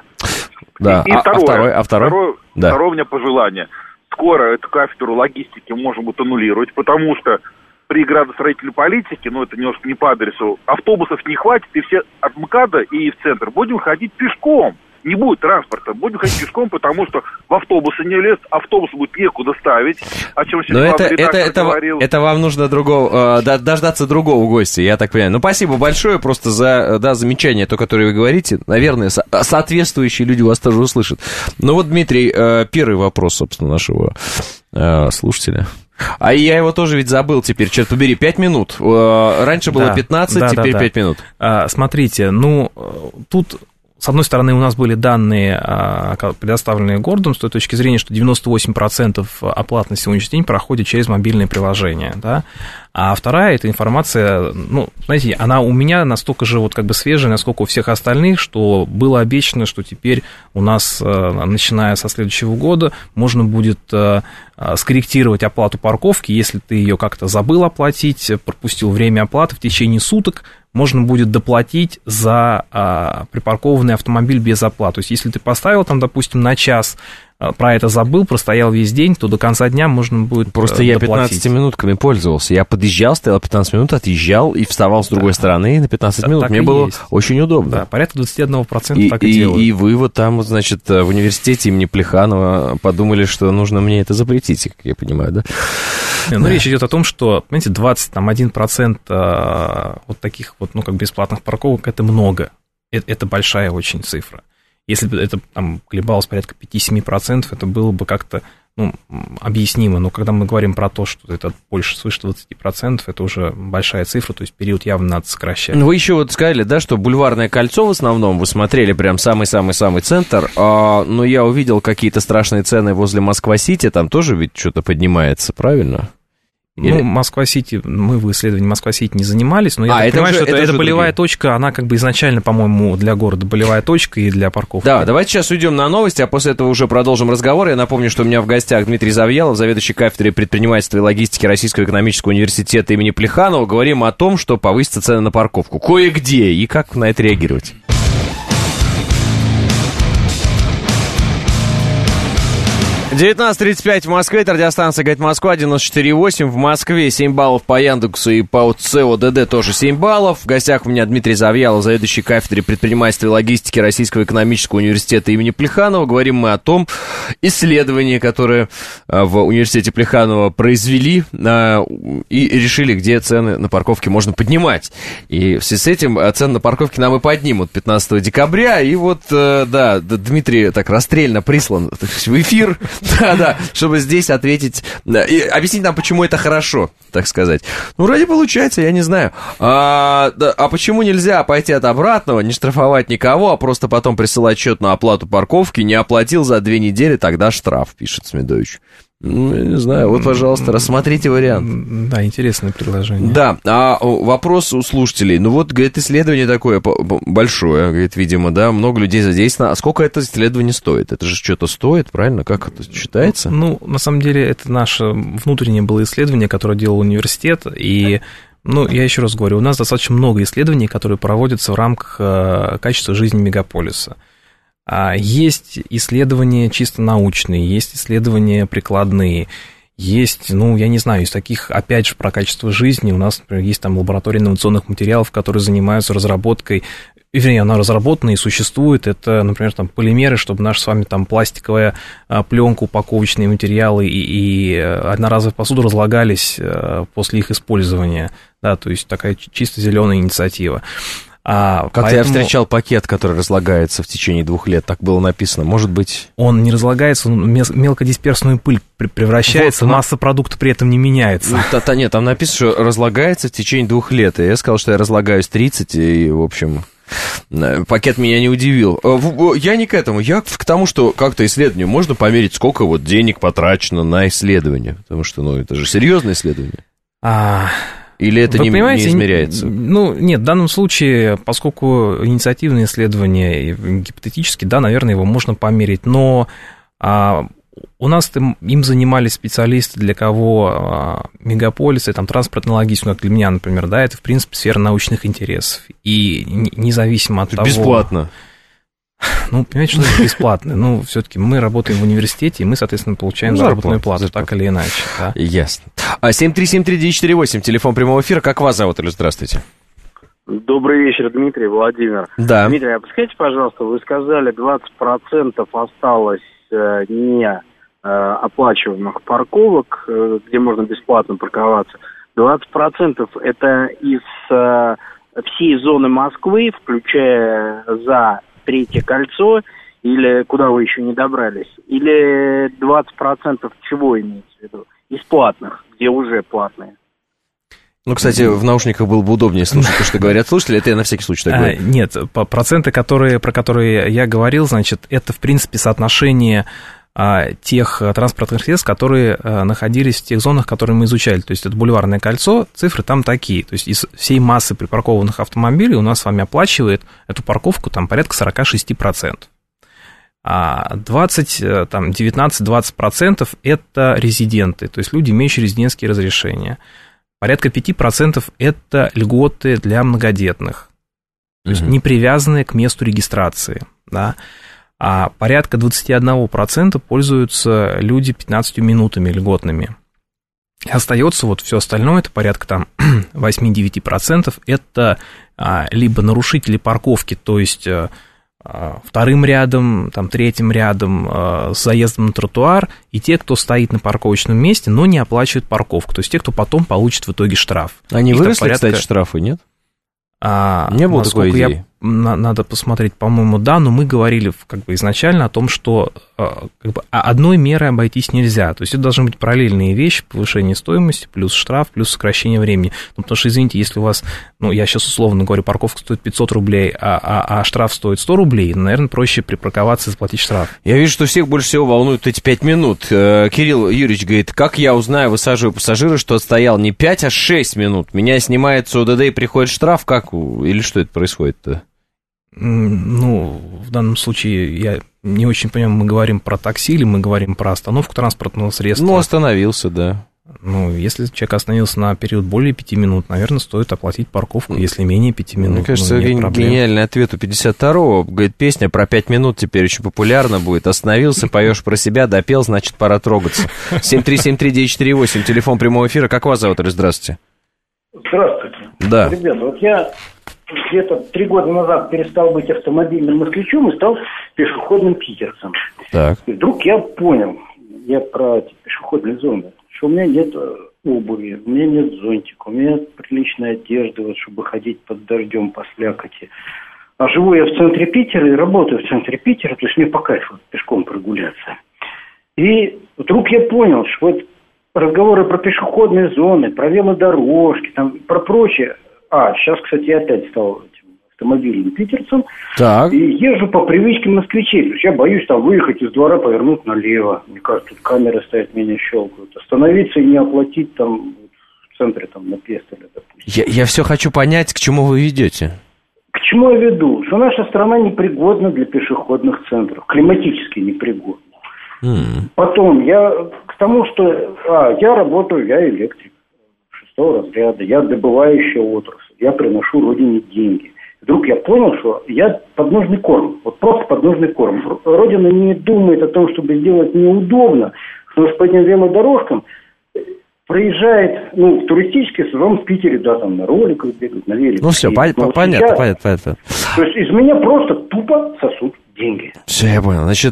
Speaker 2: Да,
Speaker 10: и, и
Speaker 2: а,
Speaker 10: второе,
Speaker 2: а второе, а второе?
Speaker 10: Второе,
Speaker 2: да.
Speaker 10: второе у меня пожелание. Скоро эту кафедру логистики можно будет аннулировать, потому что при градостроительной политике, ну, это немножко не по адресу, автобусов не хватит, и все от МКАДа и в центр будем ходить пешком. Не будет транспорта, будем ходить пешком, потому что в автобусы не лезть, автобус будет некуда ставить, о чем
Speaker 2: Но это, это, это,
Speaker 10: говорил.
Speaker 2: Это вам нужно другого, э, дождаться другого гостя, я так понимаю. Ну, спасибо большое просто за да, замечание, то, которое вы говорите. Наверное, со- соответствующие люди вас тоже услышат. Ну вот, Дмитрий, э, первый вопрос, собственно, нашего э, слушателя. А я его тоже ведь забыл теперь, черт побери, пять минут. Раньше было да, пятнадцать, да, теперь да, пять да. минут.
Speaker 8: А, смотрите, ну, тут, с одной стороны, у нас были данные, предоставленные городом, с той точки зрения, что девяносто восемь процентов оплат на сегодняшний день проходит через мобильные приложения, да. А вторая, эта информация, ну, знаете, она у меня настолько же вот как бы свежая, насколько у всех остальных, что было обещано, что теперь у нас, начиная со следующего года, можно будет скорректировать оплату парковки, если ты ее как-то забыл оплатить, пропустил время оплаты, в течение суток можно будет доплатить за а, припаркованный автомобиль без оплаты. То есть, если ты поставил там, допустим, на час, про это забыл, простоял весь день, то до конца дня можно будет
Speaker 2: Просто
Speaker 8: доплатить.
Speaker 2: Я пятнадцатью минутками пользовался. Я подъезжал, стоял пятнадцать минут, отъезжал и вставал с другой да. стороны, и на пятнадцать минут
Speaker 8: так
Speaker 2: мне было
Speaker 8: есть.
Speaker 2: Очень удобно.
Speaker 8: Да, порядка двадцать один процент
Speaker 2: и,
Speaker 8: так и,
Speaker 2: и
Speaker 8: делают.
Speaker 2: И вы вот там, значит, в университете имени Плеханова подумали, что нужно мне это запретить, как я понимаю, да?
Speaker 8: Ну, да. Речь идет о том, что, понимаете, двадцать один процент вот таких вот, ну, как бесплатных парковок, это много. Это, это большая очень цифра. Если бы это там колебалось порядка пять-семь процентов, это было бы как-то, ну, объяснимо. Но когда мы говорим про то, что это больше свыше двадцать процентов, это уже большая цифра, то есть период явно надо сокращать.
Speaker 2: Вы еще вот сказали, да, что Бульварное кольцо в основном, вы смотрели прям самый-самый-самый центр, а, но я увидел какие-то страшные цены возле Москва-Сити, там тоже ведь что-то поднимается, правильно?
Speaker 8: Ну, Москва-Сити, мы в исследовании Москва-Сити не занимались, но я а, так понимаю, уже, что это, это болевая другие. Точка, она как бы изначально, по-моему, для города болевая точка и для парковки.
Speaker 2: Да, давайте сейчас уйдем на новости, а после этого уже продолжим разговор. Я напомню, что у меня в гостях Дмитрий Завьялов, заведующий кафедрой предпринимательства и логистики Российского экономического университета имени Плеханова. Говорим о том, что повысятся цены на парковку. Кое-где, и как на это реагировать. девятнадцать тридцать пять в Москве, это радиостанция «Говорит Москва», девяносто четыре восемь. В Москве семь баллов по Яндексу и по ЦОДД тоже семь баллов. В гостях у меня Дмитрий Завьялов, заведующий кафедрой предпринимательства и логистики Российского экономического университета имени Плеханова. Говорим мы о том исследовании, которое в университете Плеханова произвели и решили, где цены на парковке можно поднимать. И в связи с этим цены на парковке нам и поднимут пятнадцатого декабря. И вот, да, Дмитрий так расстрельно прислан в эфир. Да-да, чтобы здесь ответить, да, и объяснить нам, почему это хорошо, так сказать. Ну, вроде получается, я не знаю. А, да, а почему нельзя пойти от обратного, не штрафовать никого, а просто потом присылать счет на оплату парковки, не оплатил за две недели, тогда штраф, пишет Смедович. Ну, я не знаю, вот, пожалуйста, рассмотрите вариант.
Speaker 8: Да, интересное предложение.
Speaker 2: Да, а вопрос у слушателей. Ну вот, говорит, исследование такое большое, говорит, видимо, да, много людей задействовано. А сколько это исследование стоит? Это же что-то стоит, правильно? Как это считается?
Speaker 8: Ну, на самом деле, это наше внутреннее было исследование, которое делал университет, и... Ну, я еще раз говорю, у нас достаточно много исследований, которые проводятся в рамках качества жизни мегаполиса. Есть исследования чисто научные, есть исследования прикладные, есть, ну, я не знаю, из таких, опять же, про качество жизни, у нас, например, есть там лаборатория инновационных материалов, которые занимаются разработкой, вернее, она разработана и существует, это, например, там полимеры, чтобы наша с вами там пластиковая пленка, упаковочные материалы и, и одноразовая посуда разлагались после их использования, да, то есть такая чисто зеленая инициатива. А,
Speaker 2: как
Speaker 8: поэтому...
Speaker 2: я встречал пакет, который разлагается в течение двух лет, так было написано, может быть...
Speaker 8: Он не разлагается, он в мелкодисперсную пыль превращается, вот, масса продукта при этом не меняется.
Speaker 2: Ну, та, та, нет, там написано, что разлагается в течение двух лет, и я сказал, что я разлагаюсь тридцать, и, в общем... Пакет меня не удивил. Я не к этому, я к тому, что как-то исследование можно померить, сколько вот денег потрачено на исследование, потому что, ну, это же серьезное исследование.
Speaker 8: А...
Speaker 2: Или это не, не измеряется?
Speaker 8: Ну, нет, в данном случае, поскольку инициативное исследование гипотетически, да, наверное, его можно померить, но а, у нас им занимались специалисты, для кого а, мегаполисы, там, транспортно-логистика, как для меня, например, да, это, в принципе, сфера научных интересов, и независимо от
Speaker 2: это
Speaker 8: того...
Speaker 2: Бесплатно.
Speaker 8: Ну, понимаете, что это бесплатно? Ну, все-таки мы работаем в университете, и мы, соответственно, получаем ну, заработную плату, зарплату. Так или иначе. Да?
Speaker 2: Ясно. А семь три семь три девять четыре восемь, телефон прямого эфира. Как вас зовут, или здравствуйте?
Speaker 11: Добрый вечер, Дмитрий, Владимир.
Speaker 2: Да.
Speaker 11: Дмитрий, а подскажите, пожалуйста, вы сказали, двадцать процентов осталось э, не э, оплачиваемых парковок, э, где можно бесплатно парковаться. двадцать процентов это из э, всей зоны Москвы, включая за Третье кольцо, или куда вы еще не добрались, или двадцать процентов чего имеется в виду? Из платных, где уже платные.
Speaker 2: Ну, кстати, в наушниках было бы удобнее слушать то, что говорят слушатели, это я на всякий случай так говорю.
Speaker 8: А, нет, проценты, которые, про которые я говорил, значит, это, в принципе, соотношение а, тех транспортных средств, которые а, находились в тех зонах, которые мы изучали. То есть это бульварное кольцо, цифры там такие. То есть из всей массы припаркованных автомобилей у нас с вами оплачивает эту парковку там порядка сорок шесть процентов. А двадцать, там, девятнадцать-двадцать процентов это резиденты, то есть люди, имеющие резидентские разрешения. Порядка пять процентов это льготы для многодетных, то есть mm-hmm. не привязанные к месту регистрации, да. А порядка двадцать один процент пользуются люди пятнадцатью минутами льготными. И остается вот все остальное, это порядка там восемь-девять процентов, это а, либо нарушители парковки, то есть а, вторым рядом, там, третьим рядом а, с заездом на тротуар, и те, кто стоит на парковочном месте, но не оплачивают парковку, то есть те, кто потом получит в итоге штраф.
Speaker 2: Они Их выросли, порядка... кстати, штрафы, нет?
Speaker 8: А,
Speaker 2: не было такой идеи.
Speaker 8: Я, на, надо посмотреть, по-моему, да, но мы говорили как бы изначально о том, что как бы, одной мерой обойтись нельзя. То есть это должны быть параллельные вещи: повышение стоимости, плюс штраф, плюс сокращение времени. Ну, потому что, извините, если у вас, ну, я сейчас условно говорю, парковка стоит пятьсот рублей, а, а, а штраф стоит сто рублей, наверное, проще припарковаться и заплатить штраф.
Speaker 2: Я вижу, что всех больше всего волнуют эти пять минут. Кирилл Юрьевич говорит, как я узнаю, высаживаю пассажира, что отстоял не пять, а шесть минут? Меня снимает СОДД и приходит штраф? Как? Или что это происходит-то?
Speaker 8: Ну, в данном случае я не очень понимаю, мы говорим про такси или мы говорим про остановку транспортного средства.
Speaker 2: Ну, остановился, да.
Speaker 8: Ну, если человек остановился на период более пяти минут, наверное, стоит оплатить парковку, если менее пяти минут.
Speaker 2: Мне кажется,
Speaker 8: ну,
Speaker 2: ген- гениальный ответ у пятьдесят второго. Говорит, песня про пять минут теперь очень популярна будет. Остановился, поешь про себя, допел, значит, пора трогаться. семь три семь три девять четыре восемь, телефон прямого эфира. Как вас зовут? Здравствуйте.
Speaker 12: Здравствуйте.
Speaker 2: Да.
Speaker 12: Ребята, вот я где-то три года назад перестал быть автомобильным москвичом и стал пешеходным питерцем.
Speaker 2: Так.
Speaker 12: И вдруг я понял, я про эти пешеходные зоны, что у меня нет обуви, у меня нет зонтика, у меня нет приличной одежды, вот, чтобы ходить под дождем по слякоти. А живу я в центре Питера и работаю в центре Питера, то есть мне по кайфу вот, пешком прогуляться. И вдруг я понял, что вот разговоры про пешеходные зоны, про велодорожки, там, про прочее. А, сейчас, кстати, я опять стал этим автомобильным питерцем.
Speaker 2: Так.
Speaker 12: И езжу по привычке москвичей. То есть я боюсь там выехать из двора, повернуть налево. Мне кажется, тут камеры стоят, меня щелкают. Остановиться и не оплатить там в центре там на Пестеле, допустим.
Speaker 2: Я, я все хочу понять, к чему вы ведете.
Speaker 12: К чему я веду? Что наша страна непригодна для пешеходных центров. Климатически непригодна. Mm. Потом, я к тому, что а, я работаю, я электрик шестого разряда, я добывающая отрасль, я приношу родине деньги. Вдруг я понял, что я подножный корм, вот просто подножный корм. Родина не думает о том, чтобы сделать неудобно, потому что по этим велодорожкам проезжает, ну, в туристический сезон в Питере, да, там на роликах бегают, на велике.
Speaker 2: Ну все, по-
Speaker 12: вот
Speaker 2: понятно,
Speaker 12: сейчас,
Speaker 2: понятно, понятно.
Speaker 12: То есть из меня просто тупо сосут деньги.
Speaker 2: Все, я понял. Значит,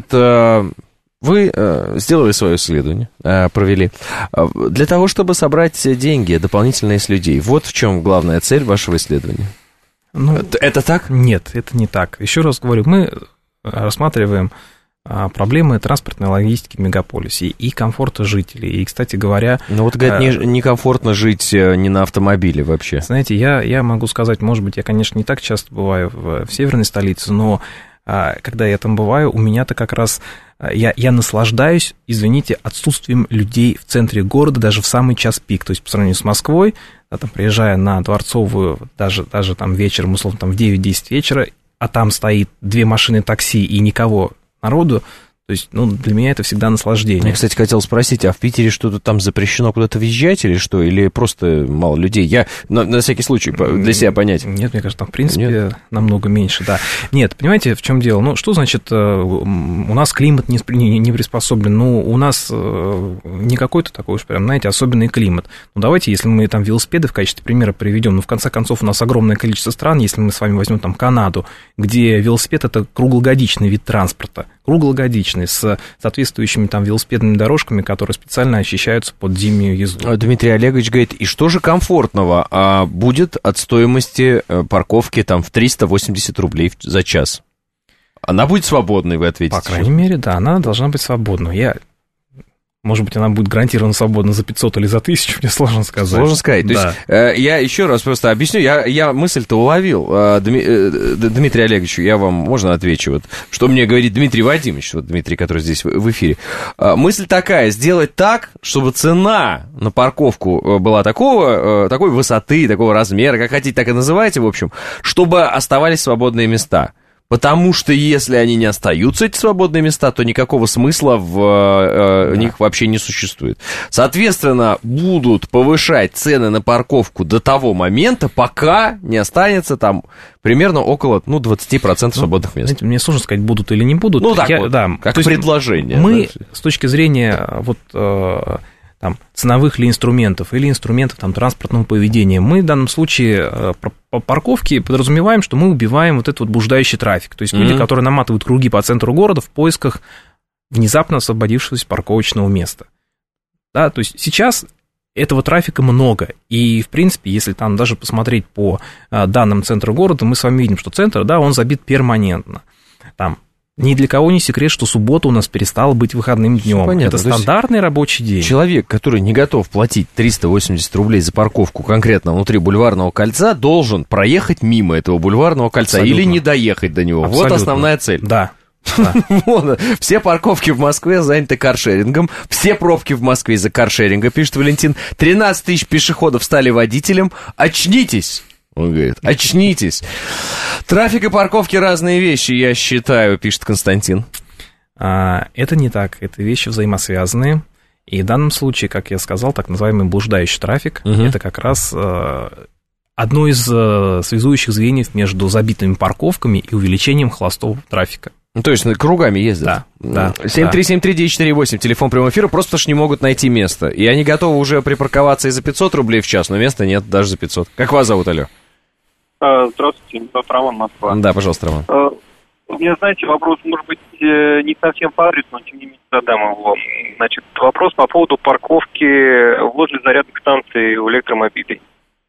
Speaker 2: вы сделали свое исследование, провели, для того, чтобы собрать деньги дополнительные с людей. Вот в чем главная цель вашего исследования.
Speaker 8: Ну,
Speaker 2: это, это так?
Speaker 8: Нет, это не так. Еще раз говорю, мы рассматриваем проблемы транспортной логистики в мегаполисе и комфорта жителей. И, кстати говоря...
Speaker 2: Ну, вот, говорят, некомфортно жить не на автомобиле вообще.
Speaker 8: Знаете, я, я могу сказать, может быть, я, конечно, не так часто бываю в, в северной столице, но когда я там бываю, у меня-то как раз... Я, я наслаждаюсь, извините, отсутствием людей в центре города даже в самый час пик. То есть, по сравнению с Москвой, да, там, приезжая на Дворцовую, даже, даже там вечером, условно, там, в девять-десять вечера, а там стоит две машины такси и никого народу, то есть, ну, для меня это всегда наслаждение.
Speaker 2: Я, кстати, хотел спросить, а в Питере что-то там запрещено куда-то въезжать или что? Или просто мало людей? Я, на, на всякий случай, для себя понять.
Speaker 8: Нет, мне кажется, там, в принципе, Нет. намного меньше, да. Нет, понимаете, в чем дело? Ну, что значит, у нас климат не, не, не приспособлен? Ну, у нас не какой-то такой уж прям, знаете, особенный климат. Ну, давайте, если мы там велосипеды в качестве примера приведем, ну, в конце концов, у нас огромное количество стран, если мы с вами возьмем там Канаду, где велосипед – это круглогодичный вид транспорта, круглогодичный, с соответствующими там велосипедными дорожками, которые специально очищаются под зимнюю езду.
Speaker 2: Дмитрий Олегович говорит, и что же комфортного а будет от стоимости парковки там в триста восемьдесят рублей за час? Она будет свободной, вы ответите?
Speaker 8: По крайней мере, да, она должна быть свободной. Я... Может быть, она будет гарантированно свободна за пятьсот или за тысячу, мне сложно сказать.
Speaker 2: Сложно сказать. Да. То есть, э, я еще раз просто объясню, я, я мысль-то уловил. Э, Дми, э, Дмитрий Олегович, я вам, можно отвечу? Вот, что мне говорит Дмитрий Вадимович, вот Дмитрий, который здесь в, в эфире. Э, мысль такая, сделать так, чтобы цена на парковку была такого, э, такой высоты, такого размера, как хотите, так и называйте, в общем, чтобы оставались свободные места. Потому что если они не остаются, эти свободные места, то никакого смысла в э, да. них вообще не существует. Соответственно, будут повышать цены на парковку до того момента, пока не останется там примерно около ну, двадцать процентов свободных мест.
Speaker 8: Знаете, мне сложно сказать, будут или не будут.
Speaker 2: Ну, так
Speaker 8: Я,
Speaker 2: вот,
Speaker 8: да,
Speaker 2: как предложение.
Speaker 8: Мы да. с точки зрения вот... Э, там, ценовых ли инструментов или инструментов там, транспортного поведения. Мы в данном случае по парковке подразумеваем, что мы убиваем вот этот вот блуждающий трафик. То есть mm-hmm. люди, которые наматывают круги по центру города в поисках внезапно освободившегося парковочного места. Да, то есть сейчас этого трафика много. И, в принципе, если там даже посмотреть по данным центра города, мы с вами видим, что центр, да, он забит перманентно. Там ни для кого не секрет, что суббота у нас перестала быть выходным днем. Это стандартный рабочий день.
Speaker 2: Человек, который не готов платить триста восемьдесят рублей за парковку конкретно внутри Бульварного кольца, должен проехать мимо этого Бульварного кольца Абсолютно. Или не доехать до него. Абсолютно. Вот основная цель.
Speaker 8: Да.
Speaker 2: Да. Вот. Все парковки в Москве заняты каршерингом. Все пробки в Москве из-за каршеринга, пишет Валентин. тринадцать тысяч пешеходов стали водителем. Очнитесь! Он говорит, очнитесь. Трафик и парковки разные вещи, я считаю, пишет Константин.
Speaker 8: А, это не так, это вещи взаимосвязанные. И в данном случае, как я сказал, так называемый блуждающий трафик, угу. это как раз а, одно из а, связующих звеньев между забитыми парковками и увеличением холостого трафика.
Speaker 2: Ну, то есть кругами ездят.
Speaker 8: Да, да.
Speaker 2: семь три семь три девять четыре восемь, телефон прямого эфира, просто потому что не могут найти место. И они готовы уже припарковаться и за пятьсот рублей в час, но места нет даже за пятьсот. Как вас зовут, алло?
Speaker 13: Здравствуйте, Роман, Москва.
Speaker 2: Да, пожалуйста, Роман.
Speaker 13: У меня, знаете, вопрос, может быть, не совсем по адресу, но тем не менее задам его. Значит, вопрос по поводу парковки возле зарядных станций у электромобилей.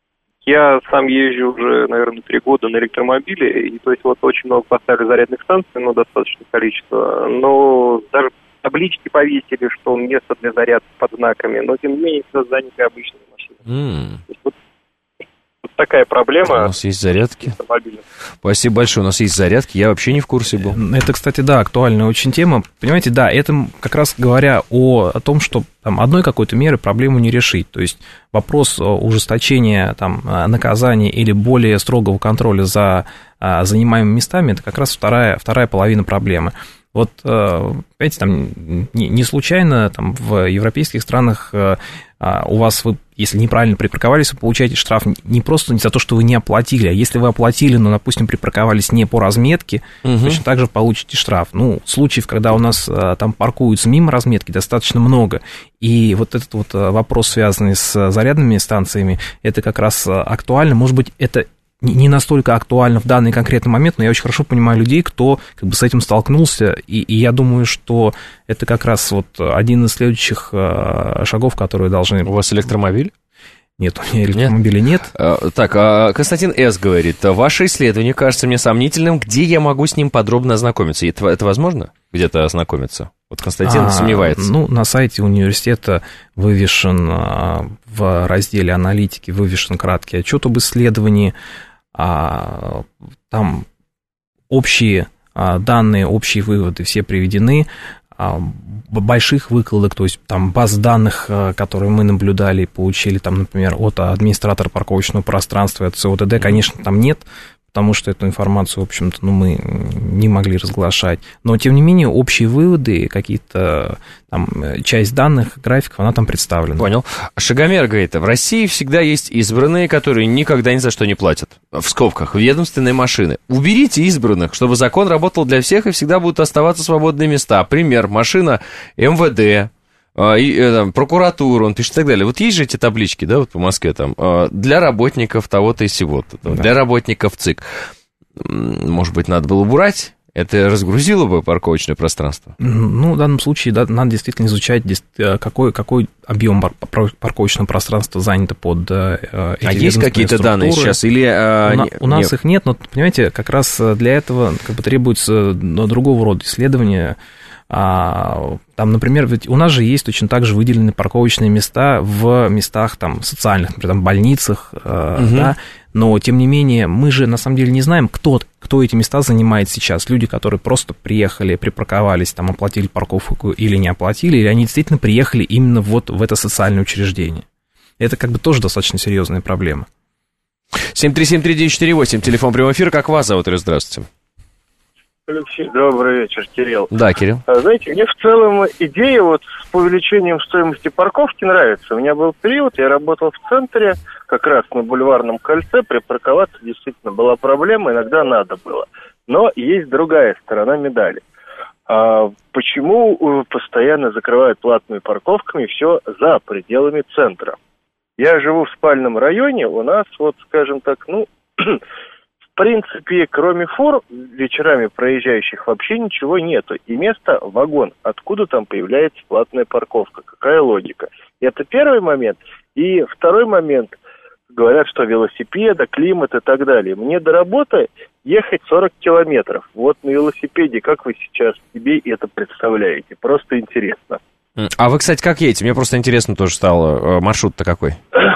Speaker 13: Я сам езжу уже, наверное, три года на электромобиле, и то есть вот очень много поставили зарядных станций, ну, достаточное количество, но даже таблички повесили, что место для зарядки под знаками, но тем не менее все заняты обычными машинами. Mm. То есть, вот, такая проблема.
Speaker 2: У нас есть зарядки. Спасибо большое, у нас есть зарядки, я вообще не в курсе был.
Speaker 8: Это, кстати, да, актуальная очень тема. Понимаете, да, это как раз говоря о, о том, что там, одной какой-то меры проблему не решить. То есть вопрос ужесточения там, наказания или более строгого контроля за а, занимаемыми местами, это как раз вторая, вторая половина проблемы. Вот, понимаете, там не случайно там, в европейских странах у вас, вы, если неправильно припарковались, вы получаете штраф не просто не за то, что вы не оплатили, а если вы оплатили, но, допустим, припарковались не по разметке, угу. точно так же получите штраф. Ну, случаев, когда у нас там паркуются мимо разметки, достаточно много. И вот этот вот вопрос, связанный с зарядными станциями, это как раз актуально. Может быть, это не настолько актуально в данный конкретный момент, но я очень хорошо понимаю людей, кто как бы с этим столкнулся, и, и я думаю, что это как раз вот один из следующих шагов, которые должны...
Speaker 2: У вас электромобиль?
Speaker 8: Нет, у меня электромобиля нет. нет.
Speaker 2: А, так, а Константин С. говорит, ваше исследование кажется мне сомнительным, где я могу с ним подробно ознакомиться? Это, это возможно где-то ознакомиться? Вот Константин а, сомневается.
Speaker 8: Ну, на сайте университета вывешен, в разделе аналитики вывешен краткий отчет об исследовании. А, там общие а, данные, общие выводы все приведены, а, больших выкладок, то есть там баз данных, а, которые мы наблюдали, получили там, например, от администратора парковочного пространства, от ЦОДД, конечно, там нет, потому что эту информацию, в общем-то, ну, мы не могли разглашать. Но, тем не менее, общие выводы, какие-то там, часть данных, графиков, она там представлена.
Speaker 2: Понял. Шагомер говорит, в России всегда есть избранные, которые никогда ни за что не платят. В скобках, ведомственные машины. Уберите избранных, чтобы закон работал для всех, и всегда будут оставаться свободные места. Пример, машина эм вэ дэ, и, там, прокуратура, он пишет и так далее. Вот есть же эти таблички, да, вот по Москве там, для работников того-то и сего-то, да. Для работников ЦИК. Может быть, надо было убрать? Это разгрузило бы парковочное пространство?
Speaker 8: Ну, в данном случае, да, надо действительно изучать, какой, какой объем парковочного пространства занято под эти
Speaker 2: А есть какие-то
Speaker 8: структуры.
Speaker 2: Данные сейчас? Или, а,
Speaker 8: у, на,
Speaker 2: не,
Speaker 8: у нас
Speaker 2: не...
Speaker 8: их нет, но, понимаете, как раз для этого как бы требуется другого рода исследования. А, там, например, ведь у нас же есть точно так же выделены парковочные места в местах там, социальных, например, там, больницах, угу. да, но, тем не менее, мы же, на самом деле, не знаем, кто, кто эти места занимает сейчас. Люди, которые просто приехали, припарковались, там, оплатили парковку или не оплатили, или они действительно приехали именно вот в это социальное учреждение. Это как бы тоже достаточно серьезная проблема.
Speaker 2: семь три семь три девять четыре восемь, телефон прямого эфира, как вас зовут? Здравствуйте.
Speaker 14: Алексей, добрый вечер, Кирилл.
Speaker 2: Да, Кирилл.
Speaker 14: Знаете, мне в целом идея вот с увеличением стоимости парковки нравится. У меня был период, я работал в центре, как раз на Бульварном кольце, припарковаться действительно была проблема, иногда надо было. Но есть другая сторона медали. А почему постоянно закрывают платными парковками все за пределами центра? Я живу в спальном районе, у нас вот, скажем так, ну... В принципе, кроме фур, вечерами проезжающих вообще ничего нету. И место вагон. Откуда там появляется платная парковка? Какая логика? Это первый момент. И второй момент. Говорят, что велосипеды, климат и так далее. Мне до работы ехать сорок километров. Вот на велосипеде, как вы сейчас себе это представляете? Просто интересно.
Speaker 2: А вы, кстати, как едете? Мне просто интересно тоже стало. Маршрут-то какой?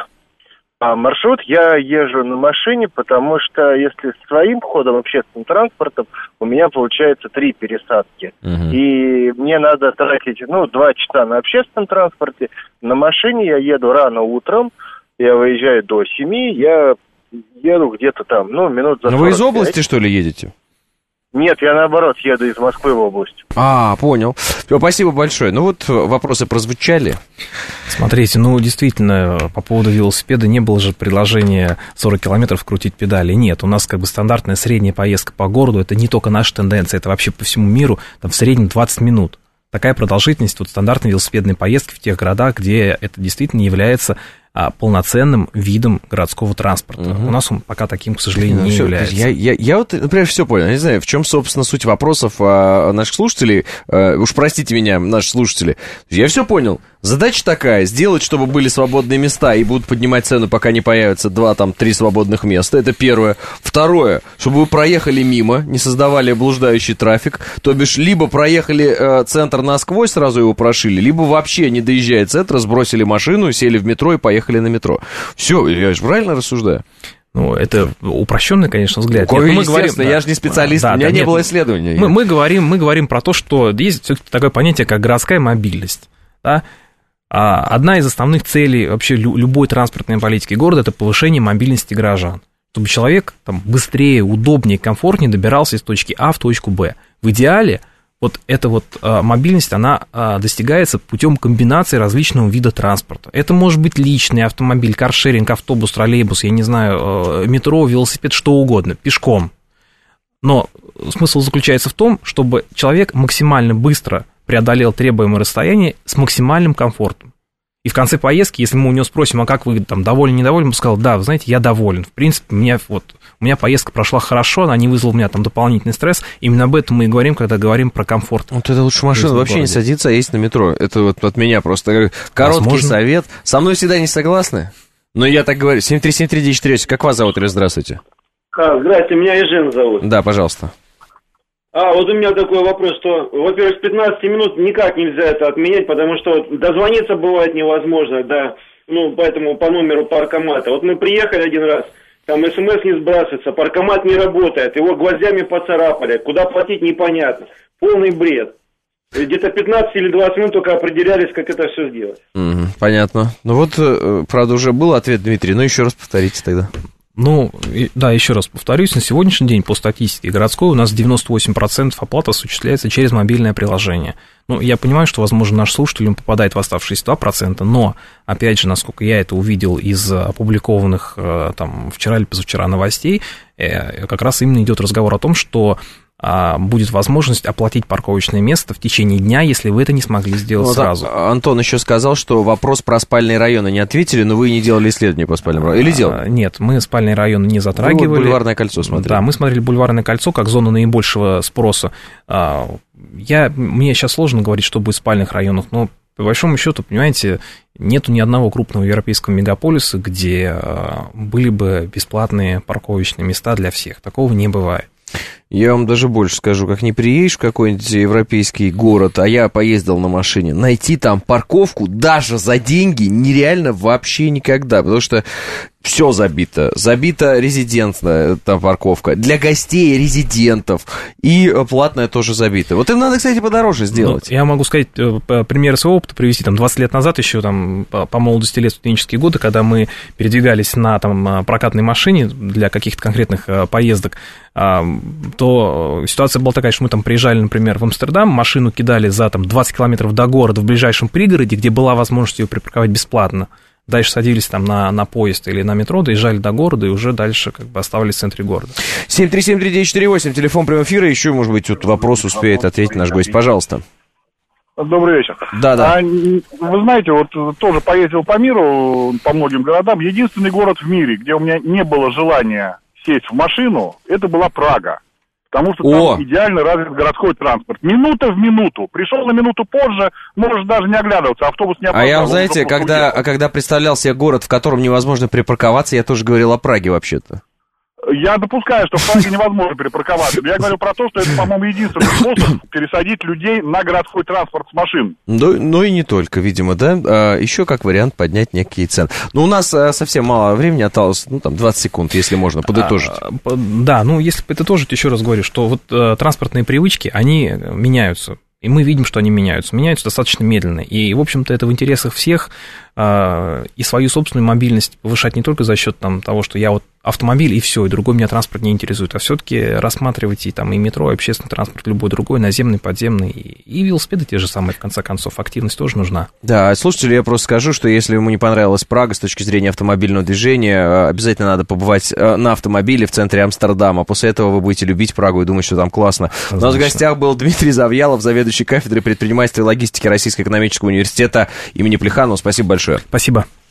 Speaker 14: А маршрут я езжу на машине, потому что если своим ходом, общественным транспортом, у меня получается три пересадки. Uh-huh. И мне надо тратить, ну, два часа на общественном транспорте. На машине я еду рано утром, я выезжаю до семи, я еду где-то там, ну, минут за сорок.
Speaker 2: Но вы из области, что ли, едете?
Speaker 14: Нет, я наоборот еду из Москвы в область.
Speaker 2: А, понял. Спасибо большое. Ну вот вопросы прозвучали.
Speaker 8: Смотрите, ну действительно, по поводу велосипеда не было же предложения сорок километров крутить педали. Нет, у нас как бы стандартная средняя поездка по городу, это не только наша тенденция, это вообще по всему миру, там в среднем двадцать минут. Такая продолжительность вот стандартной велосипедной поездки в тех городах, где это действительно является а, полноценным видом городского транспорта. Угу. У нас он пока таким, к сожалению, ну, не все, является.
Speaker 2: Я, я, я вот, например, все понял. Я не знаю, в чем, собственно, суть вопросов а, наших слушателей. А, уж простите меня, наши слушатели. Я все понял. Задача такая, сделать, чтобы были свободные места, и будут поднимать цену, пока не появятся два, там, три свободных места. Это первое. Второе, чтобы вы проехали мимо, не создавали блуждающий трафик. То бишь, либо проехали э, центр насквозь, сразу его прошили, либо вообще, не доезжая центра, сбросили машину, сели в метро и поехали на метро. Все, я же правильно рассуждаю?
Speaker 8: Ну, это упрощенный, конечно, взгляд.
Speaker 2: Ой,
Speaker 8: Нет,
Speaker 2: мы говорим, да, я же не специалист, да, у меня да, не нет, было исследований.
Speaker 8: Мы, мы, говорим, мы говорим про то, что есть все-таки такое понятие, как городская мобильность. Да? А одна из основных целей вообще любой транспортной политики города – это повышение мобильности горожан. Чтобы человек там, быстрее, удобнее, комфортнее добирался из точки А в точку Б. В идеале вот эта вот а, мобильность, она а, достигается путем комбинации различного вида транспорта. Это может быть личный автомобиль, каршеринг, автобус, троллейбус, я не знаю, метро, велосипед, что угодно, пешком. Но смысл заключается в том, чтобы человек максимально быстро преодолел требуемое расстояние с максимальным комфортом. И в конце поездки, если мы у него спросим, а как вы там довольны, недовольны, он сказал, да, вы знаете, я доволен. В принципе, у меня, вот, у меня поездка прошла хорошо, она не вызвала у меня там дополнительный стресс. Именно об этом мы и говорим, когда говорим про комфорт.
Speaker 2: Вот это лучше машина вообще не садиться, а ездить на метро. Это вот от меня просто короткий Возможно. совет. Со мной всегда не согласны, но я так говорю. семь три семь три девять четыре. Как вас зовут, или здравствуйте?
Speaker 15: А, здравствуйте, меня Ежен зовут.
Speaker 2: Да, пожалуйста.
Speaker 15: А, вот у меня такой вопрос, что, во-первых, с пятнадцати минут никак нельзя это отменять, потому что дозвониться бывает невозможно, да, ну, поэтому по номеру паркомата. Вот мы приехали один раз, там СМС не сбрасывается, паркомат не работает, его гвоздями поцарапали, куда платить непонятно, полный бред. Где-то пятнадцать или двадцать минут только определялись, как это все сделать.
Speaker 2: Mm-hmm, понятно. Ну вот, правда, уже был ответ, Дмитрий, но еще раз повторите тогда.
Speaker 8: Ну, да, еще раз повторюсь, на сегодняшний день по статистике городской у нас девяносто восемь процентов оплаты осуществляется через мобильное приложение. Ну, я понимаю, что, возможно, наш слушатель он попадает в оставшиеся два процента, но, опять же, насколько я это увидел из опубликованных там вчера или позавчера новостей, как раз именно идет разговор о том, что будет возможность оплатить парковочное место в течение дня, если вы это не смогли сделать ну, сразу.
Speaker 2: Да, Антон еще сказал, что вопрос про спальные районы не ответили, но вы не делали исследование по спальным районам. Или делали?
Speaker 8: Нет, мы спальные районы не затрагивали.
Speaker 2: Ну, вот Бульварное кольцо смотрели.
Speaker 8: Да, мы смотрели Бульварное кольцо как зону наибольшего спроса. Я, мне сейчас сложно говорить, что будет в спальных районах, но по большому счету, понимаете, нету ни одного крупного европейского мегаполиса, где были бы бесплатные парковочные места для всех. Такого не бывает.
Speaker 2: Я вам даже больше скажу, как не приедешь в какой-нибудь европейский город, а я поездил на машине, найти там парковку даже за деньги нереально вообще никогда, потому что все забито. Забита резидентная там парковка, для гостей, резидентов, и платная тоже забита. Вот им надо, кстати, подороже сделать.
Speaker 8: Ну, я могу сказать, пример своего опыта привести, там, двадцать лет назад еще, там, по молодости лет, студенческие годы, когда мы передвигались на там, прокатной машине для каких-то конкретных поездок, то ситуация была такая, что мы там приезжали, например, в Амстердам, машину кидали за там, двадцать километров до города в ближайшем пригороде, где была возможность ее припарковать бесплатно. Дальше садились там на, на поезд или на метро, доезжали до города и уже дальше как бы оставались в центре города.
Speaker 2: семь три семь три девять четыре восемь, телефон прямого эфира, еще, может быть, тут вопрос успеет ответить наш гость. Пожалуйста.
Speaker 16: Добрый вечер.
Speaker 2: Да, да.
Speaker 16: А, вы знаете, вот тоже поездил по миру, по многим городам. Единственный город в мире, где у меня не было желания сесть в машину, это была Прага. Потому что
Speaker 2: О!
Speaker 16: там идеально развит городской транспорт. Минута в минуту. Пришел на минуту позже, можешь даже не оглядываться, автобус не опоздал.
Speaker 2: А я вам, знаете, когда, когда представлял себе город, в котором невозможно припарковаться, я тоже говорил о Праге вообще-то.
Speaker 16: Я допускаю, что в Праге невозможно перепарковаться. Я говорю про то, что это, по-моему, единственный способ пересадить людей на городской транспорт с машин.
Speaker 2: Ну, ну и не только, видимо, да. А, еще как вариант поднять некие цены. Но у нас а, совсем мало времени осталось, ну, там, двадцать секунд, если можно подытожить.
Speaker 8: А, да, ну, если подытожить, еще раз говорю, что вот а, транспортные привычки, они меняются. И мы видим, что они меняются. Меняются достаточно медленно. И, в общем-то, это в интересах всех э, и свою собственную мобильность повышать не только за счет там, того, что я вот автомобиль и все, и другой меня транспорт не интересует, а все-таки рассматривать и, там, и метро, и общественный транспорт, любой другой, наземный, подземный, и, и велосипеды те же самые, в конце концов, активность тоже нужна.
Speaker 2: Да, слушатели, я просто скажу, что если ему не понравилась Прага с точки зрения автомобильного движения, обязательно надо побывать на автомобиле в центре Амстердама. После этого вы будете любить Прагу и думать, что там классно. У нас в гостях был Дмитрий Завьялов, заведующий кафедрой предпринимательства и логистики Российского экономического университета имени Плеханова. Спасибо большое.
Speaker 8: Спасибо.